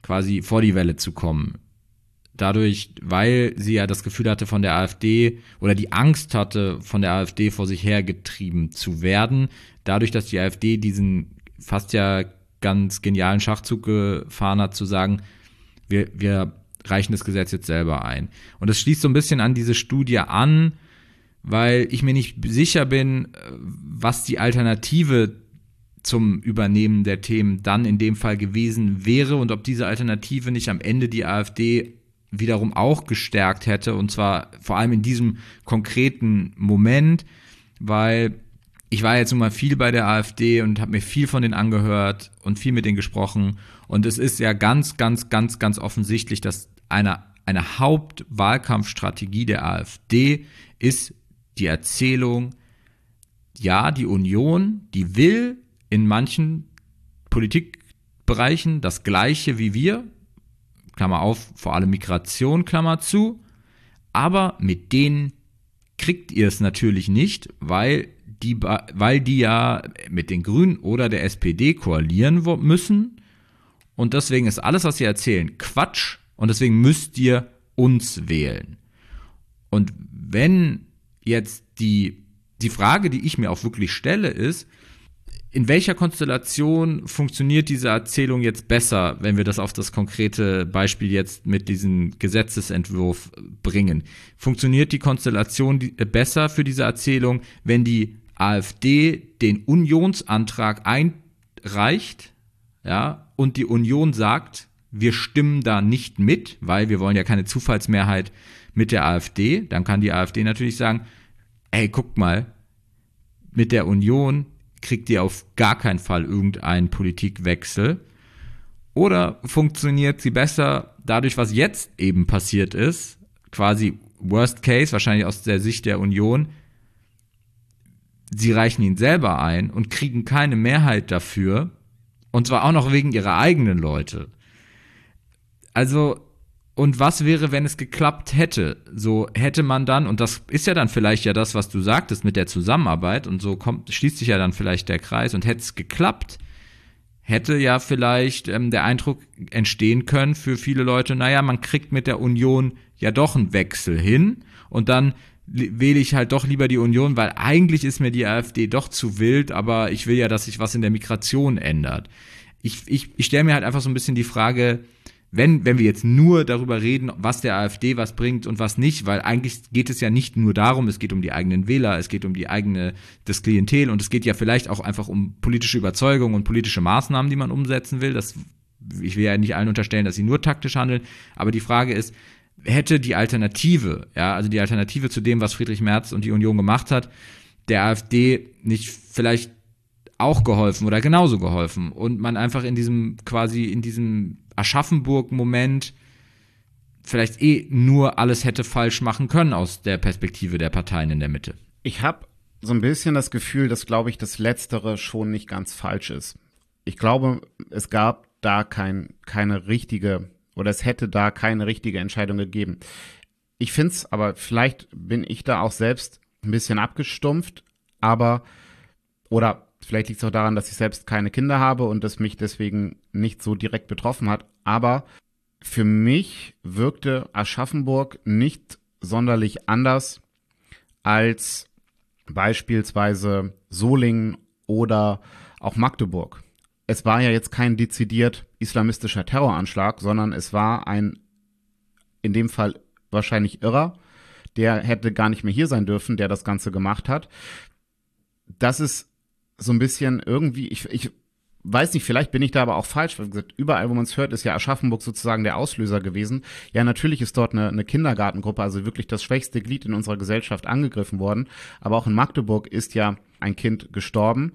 quasi vor die Welle zu kommen. Dadurch, weil sie ja das Gefühl hatte, von der AfD oder die Angst hatte, von der AfD vor sich hergetrieben zu werden. Dadurch, dass die AfD diesen fast ja ganz genialen Schachzug gefahren hat, zu sagen, wir, wir reichen das Gesetz jetzt selber ein. Und das schließt so ein bisschen an diese Studie an, weil ich mir nicht sicher bin, was die Alternative zum Übernehmen der Themen dann in dem Fall gewesen wäre und ob diese Alternative nicht am Ende die AfD wiederum auch gestärkt hätte, und zwar vor allem in diesem konkreten Moment, weil ich war jetzt nun mal viel bei der AfD und habe mir viel von denen angehört und viel mit denen gesprochen, und es ist ja ganz, ganz, ganz, ganz offensichtlich, dass eine, eine Hauptwahlkampfstrategie der AfD ist die Erzählung, ja, die Union, die will in manchen Politikbereichen das Gleiche wie wir, Klammer auf, vor allem Migration, Klammer zu, aber mit denen kriegt ihr es natürlich nicht, weil die, weil die ja mit den Grünen oder der S P D koalieren müssen, und deswegen ist alles, was sie erzählen, Quatsch, und deswegen müsst ihr uns wählen. Und wenn jetzt die, die Frage, die ich mir auch wirklich stelle, ist, in welcher Konstellation funktioniert diese Erzählung jetzt besser, wenn wir das auf das konkrete Beispiel jetzt mit diesem Gesetzesentwurf bringen? Funktioniert die Konstellation besser für diese Erzählung, wenn die AfD den Unionsantrag einreicht, ja, und die Union sagt, wir stimmen da nicht mit, weil wir wollen ja keine Zufallsmehrheit mit der AfD? Dann kann die AfD natürlich sagen, ey, guckt mal, mit der Union kriegt ihr auf gar keinen Fall irgendeinen Politikwechsel. Oder funktioniert sie besser dadurch, was jetzt eben passiert ist, quasi Worst Case, wahrscheinlich aus der Sicht der Union, sie reichen ihn selber ein und kriegen keine Mehrheit dafür, und zwar auch noch wegen ihrer eigenen Leute. Also, und was wäre, wenn es geklappt hätte? So hätte man dann, und das ist ja dann vielleicht ja das, was du sagtest mit der Zusammenarbeit, und so kommt, schließt sich ja dann vielleicht der Kreis, und hätte es geklappt, hätte ja vielleicht ähm, der Eindruck entstehen können für viele Leute, naja, man kriegt mit der Union ja doch einen Wechsel hin, und dann wähle ich halt doch lieber die Union, weil eigentlich ist mir die AfD doch zu wild, aber ich will ja, dass sich was in der Migration ändert. Ich, ich, ich stelle mir halt einfach so ein bisschen die Frage, Wenn, wenn wir jetzt nur darüber reden, was der AfD was bringt und was nicht, weil eigentlich geht es ja nicht nur darum, es geht um die eigenen Wähler, es geht um die eigene, das Klientel, und es geht ja vielleicht auch einfach um politische Überzeugung und politische Maßnahmen, die man umsetzen will. Das, ich will ja nicht allen unterstellen, dass sie nur taktisch handeln, aber die Frage ist, hätte die Alternative, ja, also die Alternative zu dem, was Friedrich Merz und die Union gemacht hat, der AfD nicht vielleicht auch geholfen oder genauso geholfen, und man einfach in diesem quasi in diesem Aschaffenburg-Moment vielleicht eh nur alles hätte falsch machen können aus der Perspektive der Parteien in der Mitte. Ich habe so ein bisschen das Gefühl, dass, glaube ich, das Letztere schon nicht ganz falsch ist. Ich glaube, es gab da kein, keine richtige, oder es hätte da keine richtige Entscheidung gegeben. Ich finde es, aber vielleicht bin ich da auch selbst ein bisschen abgestumpft, aber, oder vielleicht liegt es auch daran, dass ich selbst keine Kinder habe und das mich deswegen nicht so direkt betroffen hat. Aber für mich wirkte Aschaffenburg nicht sonderlich anders als beispielsweise Solingen oder auch Magdeburg. Es war ja jetzt kein dezidiert islamistischer Terroranschlag, sondern es war ein, in dem Fall wahrscheinlich Irrer, der hätte gar nicht mehr hier sein dürfen, der das Ganze gemacht hat. Das ist so ein bisschen irgendwie, ich, ich weiß nicht, vielleicht bin ich da aber auch falsch, weil gesagt, überall, wo man es hört, ist ja Aschaffenburg sozusagen der Auslöser gewesen. Ja, natürlich ist dort eine, eine Kindergartengruppe, also wirklich das schwächste Glied in unserer Gesellschaft, angegriffen worden. Aber auch in Magdeburg ist ja ein Kind gestorben.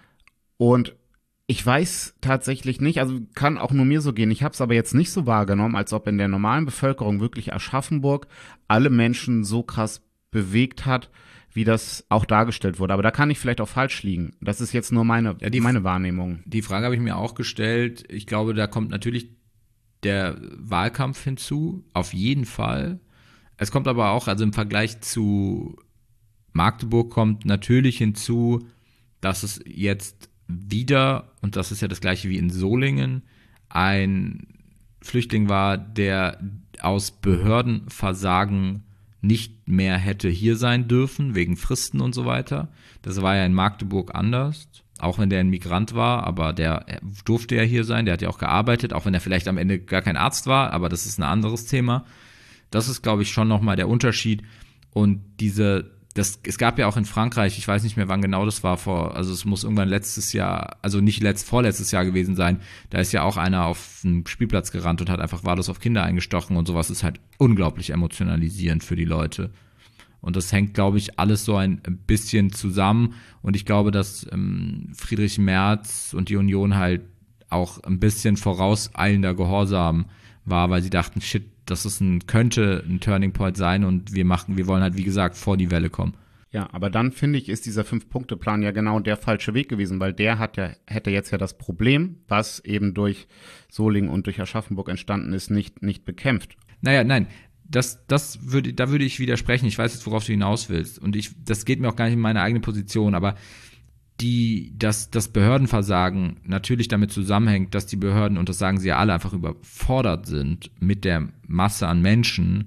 Und ich weiß tatsächlich nicht, also kann auch nur mir so gehen, ich habe es aber jetzt nicht so wahrgenommen, als ob in der normalen Bevölkerung wirklich Aschaffenburg alle Menschen so krass bewegt hat, wie das auch dargestellt wurde. Aber da kann ich vielleicht auch falsch liegen. Das ist jetzt nur meine, ja, die, meine Wahrnehmung. Die Frage habe ich mir auch gestellt. Ich glaube, da kommt natürlich der Wahlkampf hinzu, auf jeden Fall. Es kommt aber auch, also im Vergleich zu Magdeburg kommt natürlich hinzu, dass es jetzt wieder, und das ist ja das gleiche wie in Solingen, ein Flüchtling war, der aus Behördenversagen nicht mehr hätte hier sein dürfen, wegen Fristen und so weiter. Das war ja in Magdeburg anders, auch wenn der ein Migrant war, aber der durfte ja hier sein, der hat ja auch gearbeitet, auch wenn er vielleicht am Ende gar kein Arzt war, aber das ist ein anderes Thema. Das ist, glaube ich, schon nochmal der Unterschied. Und diese, das, es gab ja auch in Frankreich, ich weiß nicht mehr, wann genau das war, vor, also es muss irgendwann letztes Jahr, also nicht letzt, vorletztes Jahr gewesen sein, da ist ja auch einer auf den Spielplatz gerannt und hat einfach wahllos auf Kinder eingestochen und sowas ist halt unglaublich emotionalisierend für die Leute. Und das hängt, glaube ich, alles so ein bisschen zusammen. Und ich glaube, dass ähm, Friedrich Merz und die Union halt auch ein bisschen vorauseilender Gehorsam war, weil sie dachten, shit, das ist ein, könnte ein Turning Point sein und wir machen, wir wollen halt, wie gesagt, vor die Welle kommen. Ja, aber dann finde ich, ist dieser Fünf-Punkte-Plan ja genau der falsche Weg gewesen, weil der hat ja, hätte jetzt ja das Problem, was eben durch Solingen und durch Aschaffenburg entstanden ist, nicht, nicht bekämpft. Naja, nein, das, das würde, da würde ich widersprechen. Ich weiß jetzt, worauf du hinaus willst. Und ich, das geht mir auch gar nicht in meine eigene Position, aber die, dass das Behördenversagen natürlich damit zusammenhängt, dass die Behörden, und das sagen sie ja alle, einfach überfordert sind mit der Masse an Menschen,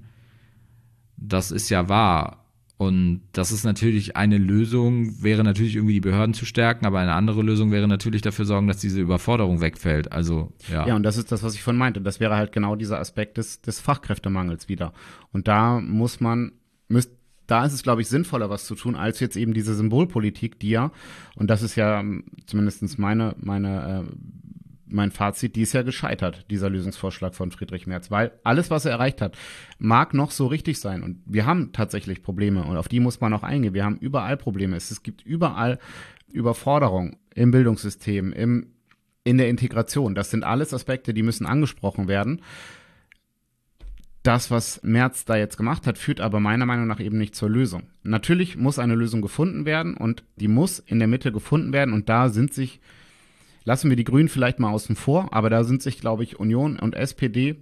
das ist ja wahr. Und das ist natürlich eine Lösung, wäre natürlich irgendwie die Behörden zu stärken, aber eine andere Lösung wäre natürlich dafür sorgen, dass diese Überforderung wegfällt. Also, ja. Ja, und das ist das, was ich vorhin meinte. Das wäre halt genau dieser Aspekt des, des Fachkräftemangels wieder. Und da muss man, müsst, da ist es, glaube ich, sinnvoller, was zu tun, als jetzt eben diese Symbolpolitik, die ja, und das ist ja zumindest meine, meine, äh, mein Fazit, die ist ja gescheitert, dieser Lösungsvorschlag von Friedrich Merz, weil alles, was er erreicht hat, mag noch so richtig sein. Und wir haben tatsächlich Probleme und auf die muss man auch eingehen. Wir haben überall Probleme. Es, es gibt überall Überforderung im Bildungssystem, im, in der Integration. Das sind alles Aspekte, die müssen angesprochen werden. Das, was Merz da jetzt gemacht hat, führt aber meiner Meinung nach eben nicht zur Lösung. Natürlich muss eine Lösung gefunden werden und die muss in der Mitte gefunden werden und da sind sich, lassen wir die Grünen vielleicht mal außen vor, aber da sind sich, glaube ich, Union und S P D,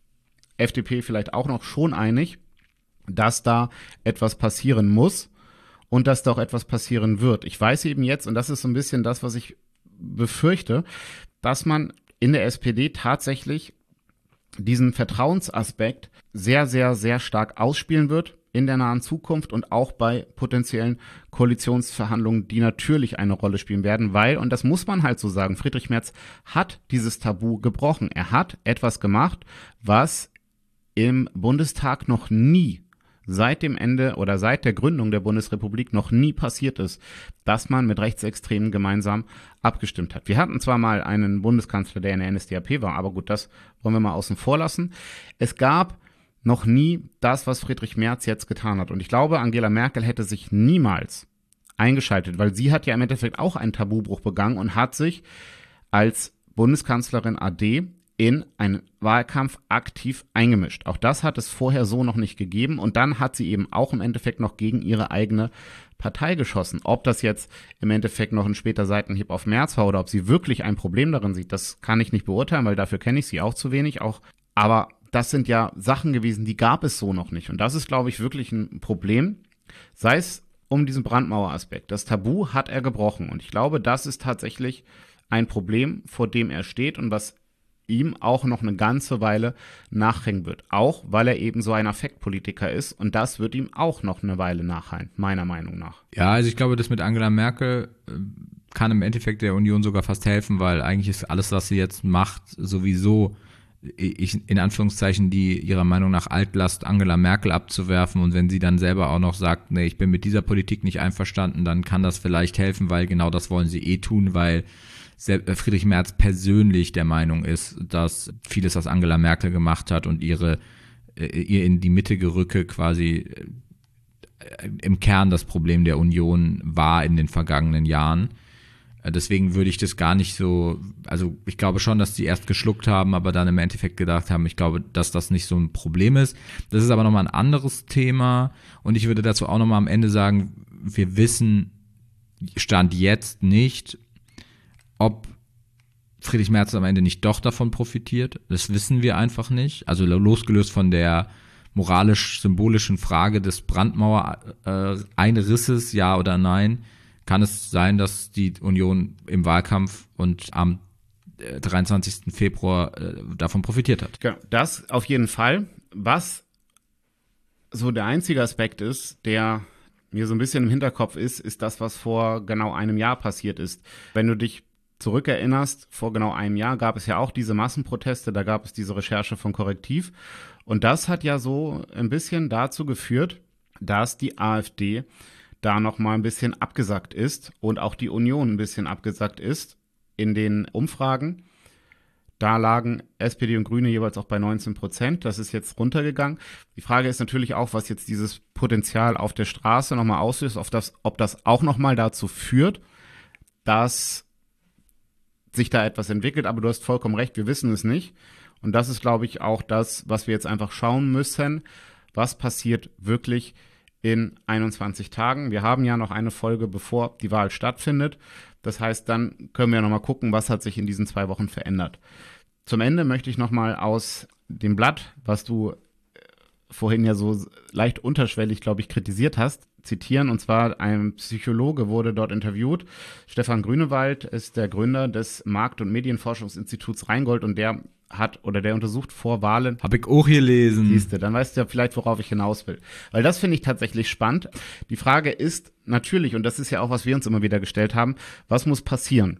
F D P vielleicht auch noch schon einig, dass da etwas passieren muss und dass da auch etwas passieren wird. Ich weiß eben jetzt, und das ist so ein bisschen das, was ich befürchte, dass man in der S P D tatsächlich diesen Vertrauensaspekt sehr, sehr, sehr stark ausspielen wird in der nahen Zukunft und auch bei potenziellen Koalitionsverhandlungen, die natürlich eine Rolle spielen werden, weil, und das muss man halt so sagen, Friedrich Merz hat dieses Tabu gebrochen. Er hat etwas gemacht, was im Bundestag noch nie seit dem Ende oder seit der Gründung der Bundesrepublik noch nie passiert ist, dass man mit Rechtsextremen gemeinsam abgestimmt hat. Wir hatten zwar mal einen Bundeskanzler, der in der N S D A P war, aber gut, das wollen wir mal außen vor lassen. Es gab noch nie das, was Friedrich Merz jetzt getan hat. Und ich glaube, Angela Merkel hätte sich niemals eingeschaltet, weil sie hat ja im Endeffekt auch einen Tabubruch begangen und hat sich als Bundeskanzlerin A D in einen Wahlkampf aktiv eingemischt. Auch das hat es vorher so noch nicht gegeben und dann hat sie eben auch im Endeffekt noch gegen ihre eigene Partei geschossen. Ob das jetzt im Endeffekt noch ein später Seitenhieb auf Merz war oder ob sie wirklich ein Problem darin sieht, das kann ich nicht beurteilen, weil dafür kenne ich sie auch zu wenig. Auch, aber das sind ja Sachen gewesen, die gab es so noch nicht. Und das ist, glaube ich, wirklich ein Problem, sei es um diesen Brandmaueraspekt. Das Tabu hat er gebrochen und ich glaube, das ist tatsächlich ein Problem, vor dem er steht und was ihm auch noch eine ganze Weile nachhängen wird. Auch, weil er eben so ein Affektpolitiker ist und das wird ihm auch noch eine Weile nachhallen, meiner Meinung nach. Ja, also ich glaube, das mit Angela Merkel kann im Endeffekt der Union sogar fast helfen, weil eigentlich ist alles, was sie jetzt macht, sowieso ich, in Anführungszeichen die ihrer Meinung nach Altlast Angela Merkel abzuwerfen und wenn sie dann selber auch noch sagt, nee, ich bin mit dieser Politik nicht einverstanden, dann kann das vielleicht helfen, weil genau das wollen sie eh tun, weil Friedrich Merz persönlich der Meinung ist, dass vieles, was Angela Merkel gemacht hat und ihre ihr in die Mitte gerücke quasi im Kern das Problem der Union war in den vergangenen Jahren. Deswegen würde ich das gar nicht so, also ich glaube schon, dass die erst geschluckt haben, aber dann im Endeffekt gedacht haben, ich glaube, dass das nicht so ein Problem ist. Das ist aber nochmal ein anderes Thema und ich würde dazu auch nochmal am Ende sagen, wir wissen, Stand jetzt nicht, ob Friedrich Merz am Ende nicht doch davon profitiert. Das wissen wir einfach nicht. Also losgelöst von der moralisch-symbolischen Frage des Brandmauer-Einrisses, äh, ja oder nein, kann es sein, dass die Union im Wahlkampf und am äh, dreiundzwanzigsten Februar äh, davon profitiert hat. Genau, das auf jeden Fall. Was so der einzige Aspekt ist, der mir so ein bisschen im Hinterkopf ist, ist das, was vor genau einem Jahr passiert ist. Wenn du dich zurückerinnerst, vor genau einem Jahr gab es ja auch diese Massenproteste, da gab es diese Recherche von Korrektiv. Und das hat ja so ein bisschen dazu geführt, dass die AfD da noch mal ein bisschen abgesackt ist und auch die Union ein bisschen abgesackt ist in den Umfragen. Da lagen S P D und Grüne jeweils auch bei neunzehn Prozent. Das ist jetzt runtergegangen. Die Frage ist natürlich auch, was jetzt dieses Potenzial auf der Straße nochmal auslöst, auf das, ob das auch nochmal dazu führt, dass sich da etwas entwickelt. Aber du hast vollkommen recht, wir wissen es nicht. Und das ist, glaube ich, auch das, was wir jetzt einfach schauen müssen. Was passiert wirklich in einundzwanzig Tagen? Wir haben ja noch eine Folge, bevor die Wahl stattfindet. Das heißt, dann können wir nochmal gucken, was hat sich in diesen zwei Wochen verändert. Zum Ende möchte ich nochmal aus dem Blatt, was du vorhin ja so leicht unterschwellig, glaube ich, kritisiert hast, zitieren. Und zwar ein Psychologe wurde dort interviewt. Stefan Grünewald ist der Gründer des Markt- und Medienforschungsinstituts Rheingold und der hat oder der untersucht vor Wahlen. Hab ich auch gelesen. Siehste, dann weißt du ja vielleicht, worauf ich hinaus will. Weil das finde ich tatsächlich spannend. Die Frage ist natürlich, und das ist ja auch, was wir uns immer wieder gestellt haben, was muss passieren?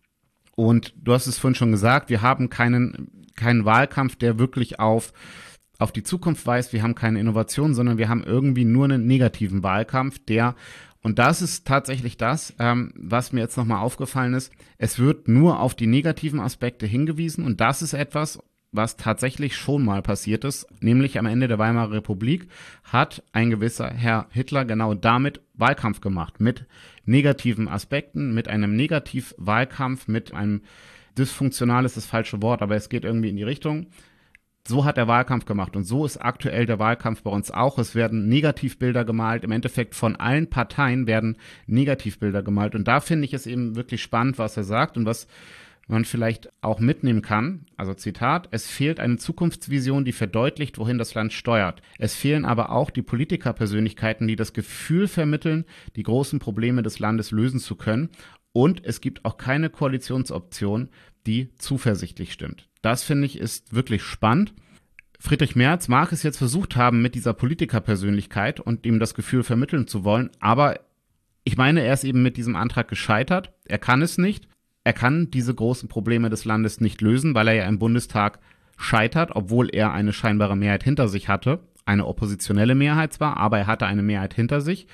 Und du hast es vorhin schon gesagt, wir haben keinen, keinen Wahlkampf, der wirklich auf, auf die Zukunft weist. Wir haben keine Innovation, sondern wir haben irgendwie nur einen negativen Wahlkampf, der, und das ist tatsächlich das, ähm, was mir jetzt nochmal aufgefallen ist, es wird nur auf die negativen Aspekte hingewiesen und das ist etwas, was tatsächlich schon mal passiert ist, nämlich am Ende der Weimarer Republik hat ein gewisser Herr Hitler genau damit Wahlkampf gemacht, mit negativen Aspekten, mit einem Negativwahlkampf, mit einem dysfunktional ist das falsche Wort, aber es geht irgendwie in die Richtung. So hat er Wahlkampf gemacht und so ist aktuell der Wahlkampf bei uns auch. Es werden Negativbilder gemalt. Im Endeffekt von allen Parteien werden Negativbilder gemalt. Und da finde ich es eben wirklich spannend, was er sagt und was man vielleicht auch mitnehmen kann. Also Zitat, es fehlt eine Zukunftsvision, die verdeutlicht, wohin das Land steuert. Es fehlen aber auch die Politikerpersönlichkeiten, die das Gefühl vermitteln, die großen Probleme des Landes lösen zu können. Und es gibt auch keine Koalitionsoption, die zuversichtlich stimmt. Das, finde ich, ist wirklich spannend. Friedrich Merz mag es jetzt versucht haben mit dieser Politikerpersönlichkeit und ihm das Gefühl vermitteln zu wollen, aber ich meine, er ist eben mit diesem Antrag gescheitert. Er kann es nicht. Er kann diese großen Probleme des Landes nicht lösen, weil er ja im Bundestag scheitert, obwohl er eine scheinbare Mehrheit hinter sich hatte. Eine oppositionelle Mehrheit zwar, aber er hatte eine Mehrheit hinter sich.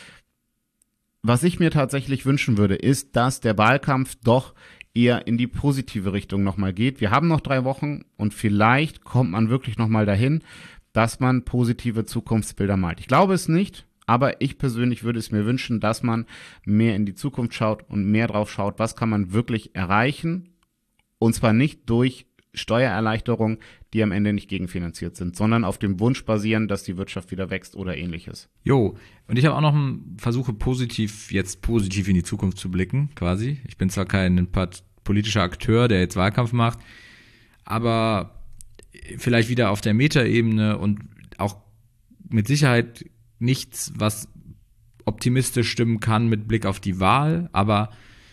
Was ich mir tatsächlich wünschen würde, ist, dass der Wahlkampf doch eher in die positive Richtung nochmal geht. Wir haben noch drei Wochen und vielleicht kommt man wirklich nochmal dahin, dass man positive Zukunftsbilder malt. Ich glaube es nicht, aber ich persönlich würde es mir wünschen, dass man mehr in die Zukunft schaut und mehr drauf schaut, was kann man wirklich erreichen. Und zwar nicht durch Steuererleichterungen, die am Ende nicht gegenfinanziert sind, sondern auf dem Wunsch basieren, dass die Wirtschaft wieder wächst oder ähnliches. Jo, und ich habe auch noch einen Versuche positiv, jetzt positiv in die Zukunft zu blicken, quasi. Ich bin zwar kein politischer Akteur, der jetzt Wahlkampf macht, aber vielleicht wieder auf der Metaebene und auch mit Sicherheit nichts, was optimistisch stimmen kann mit Blick auf die Wahl, aber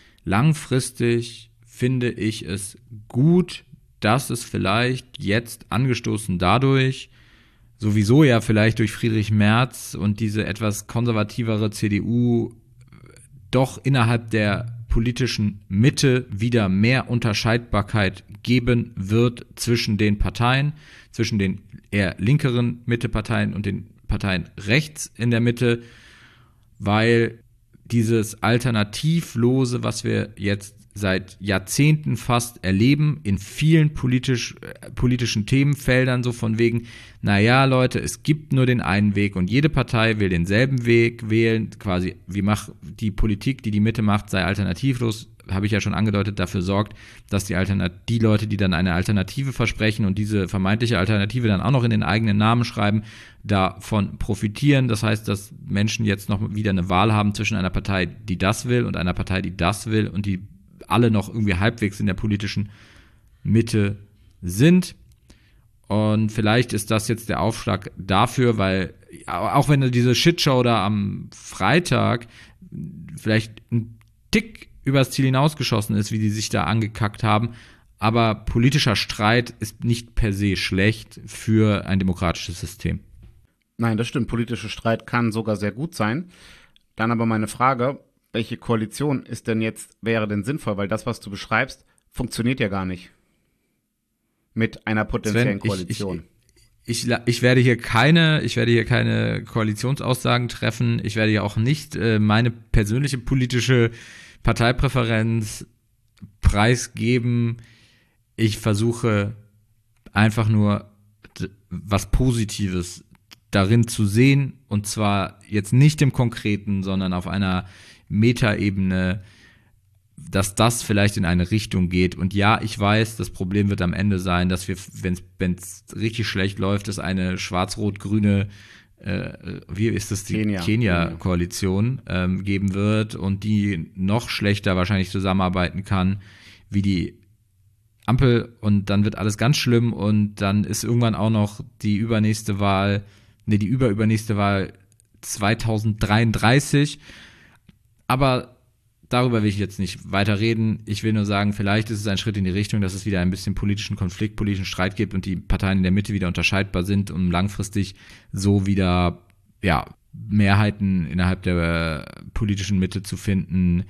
langfristig finde ich es gut, dass es vielleicht jetzt angestoßen dadurch, sowieso ja vielleicht durch Friedrich Merz und diese etwas konservativere C D U, doch innerhalb der politischen Mitte wieder mehr Unterscheidbarkeit geben wird zwischen den Parteien, zwischen den eher linkeren Mitteparteien und den Parteien rechts in der Mitte, weil dieses Alternativlose, was wir jetzt seit Jahrzehnten fast erleben, in vielen politisch, äh, politischen Themenfeldern, so von wegen, naja, Leute, es gibt nur den einen Weg und jede Partei will denselben Weg wählen, quasi, wie macht die Politik, die die Mitte macht, sei alternativlos, habe ich ja schon angedeutet, dafür sorgt, dass die, Alternat- die Leute, die dann eine Alternative versprechen und diese vermeintliche Alternative dann auch noch in den eigenen Namen schreiben, davon profitieren. Das heißt, dass Menschen jetzt noch wieder eine Wahl haben zwischen einer Partei, die das will und einer Partei, die das will und die alle noch irgendwie halbwegs in der politischen Mitte sind. Und vielleicht ist das jetzt der Aufschlag dafür, weil auch wenn diese Shitshow da am Freitag vielleicht ein Tick übers Ziel hinausgeschossen ist, wie die sich da angekackt haben, Aber politischer Streit ist nicht per se schlecht für ein demokratisches System. Nein, das stimmt. Politischer Streit kann sogar sehr gut sein. Dann aber meine Frage, welche Koalition ist denn jetzt, wäre denn sinnvoll? Weil das, was du beschreibst, funktioniert ja gar nicht. Mit einer potenziellen Sven, Koalition. Ich, ich, Ich, ich werde hier keine, ich werde hier keine Koalitionsaussagen treffen. Ich werde hier auch nicht äh, meine persönliche politische Parteipräferenz preisgeben. Ich versuche einfach nur d- was Positives darin zu sehen, und zwar jetzt nicht im Konkreten, sondern auf einer Metaebene, dass das vielleicht in eine Richtung geht. Und ja, ich weiß, das Problem wird am Ende sein, dass wir, wenn es richtig schlecht läuft, es eine schwarz-rot-grüne, äh, wie ist das, die Kenia. Kenia-Koalition ähm, geben wird und die noch schlechter wahrscheinlich zusammenarbeiten kann wie die Ampel, und dann wird alles ganz schlimm, und dann ist irgendwann auch noch die übernächste Wahl, nee, die überübernächste Wahl zwanzig dreiunddreißig. Aber darüber will ich jetzt nicht weiter reden. Ich will nur sagen, vielleicht ist es ein Schritt in die Richtung, dass es wieder ein bisschen politischen Konflikt, politischen Streit gibt und die Parteien in der Mitte wieder unterscheidbar sind, um langfristig so wieder, ja, Mehrheiten innerhalb der politischen Mitte zu finden,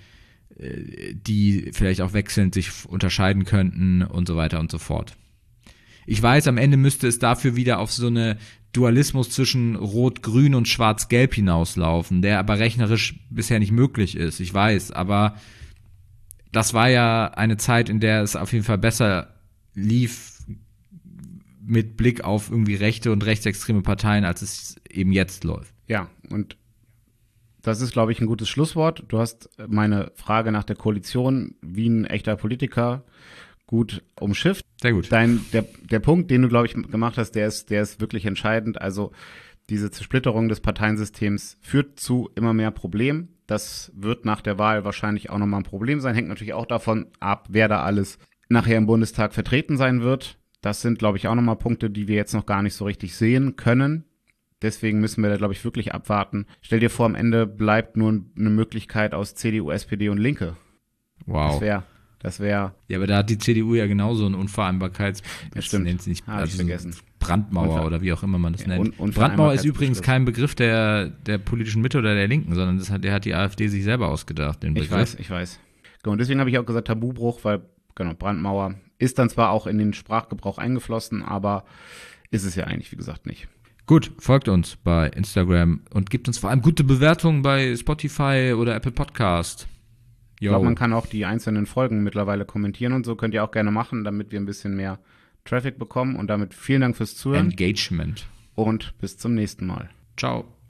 die vielleicht auch wechselnd sich unterscheiden könnten und so weiter und so fort. Ich weiß, am Ende müsste es dafür wieder auf so eine Dualismus zwischen Rot-Grün und Schwarz-Gelb hinauslaufen, der aber rechnerisch bisher nicht möglich ist. Ich weiß, aber das war ja eine Zeit, in der es auf jeden Fall besser lief mit Blick auf irgendwie rechte und rechtsextreme Parteien, als es eben jetzt läuft. Ja, und das ist, glaube ich, ein gutes Schlusswort. Du hast meine Frage nach der Koalition wie ein echter Politiker gut umschifft. Sehr gut. Dein, der, der Punkt, den du, glaube ich, gemacht hast, der ist, der ist wirklich entscheidend. Also diese Zersplitterung des Parteiensystems führt zu immer mehr Problemen. Das wird nach der Wahl wahrscheinlich auch nochmal ein Problem sein. Hängt natürlich auch davon ab, wer da alles nachher im Bundestag vertreten sein wird. Das sind, glaube ich, auch nochmal Punkte, die wir jetzt noch gar nicht so richtig sehen können. Deswegen müssen wir da, glaube ich, wirklich abwarten. Stell dir vor, am Ende bleibt nur eine Möglichkeit aus C D U, S P D und Linke. Wow. Das wäre, das wäre. Ja, aber da hat die C D U ja genauso eine Unvereinbarkeits... Ja, stimmt. Nennt sie nicht, Hab ich also vergessen. Brandmauer Unver- oder wie auch immer man das Ja, nennt. Un- Brandmauer ist übrigens Unvereinbarkeitsbeschluss. kein Begriff der, der politischen Mitte oder der Linken, sondern das hat, der hat die AfD sich selber ausgedacht, den Ich Begriff. weiß, ich weiß. Genau, und deswegen habe ich auch gesagt Tabubruch, weil, genau, Brandmauer ist dann zwar auch in den Sprachgebrauch eingeflossen, aber ist es ja eigentlich, wie gesagt, nicht. Gut, folgt uns bei Instagram und gebt uns vor allem gute Bewertungen bei Spotify oder Apple Podcast. Ich glaube, man kann auch die einzelnen Folgen mittlerweile kommentieren und so. Könnt ihr auch gerne machen, damit wir ein bisschen mehr Traffic bekommen. Und damit vielen Dank fürs Zuhören Engagement. und bis zum nächsten Mal. Ciao.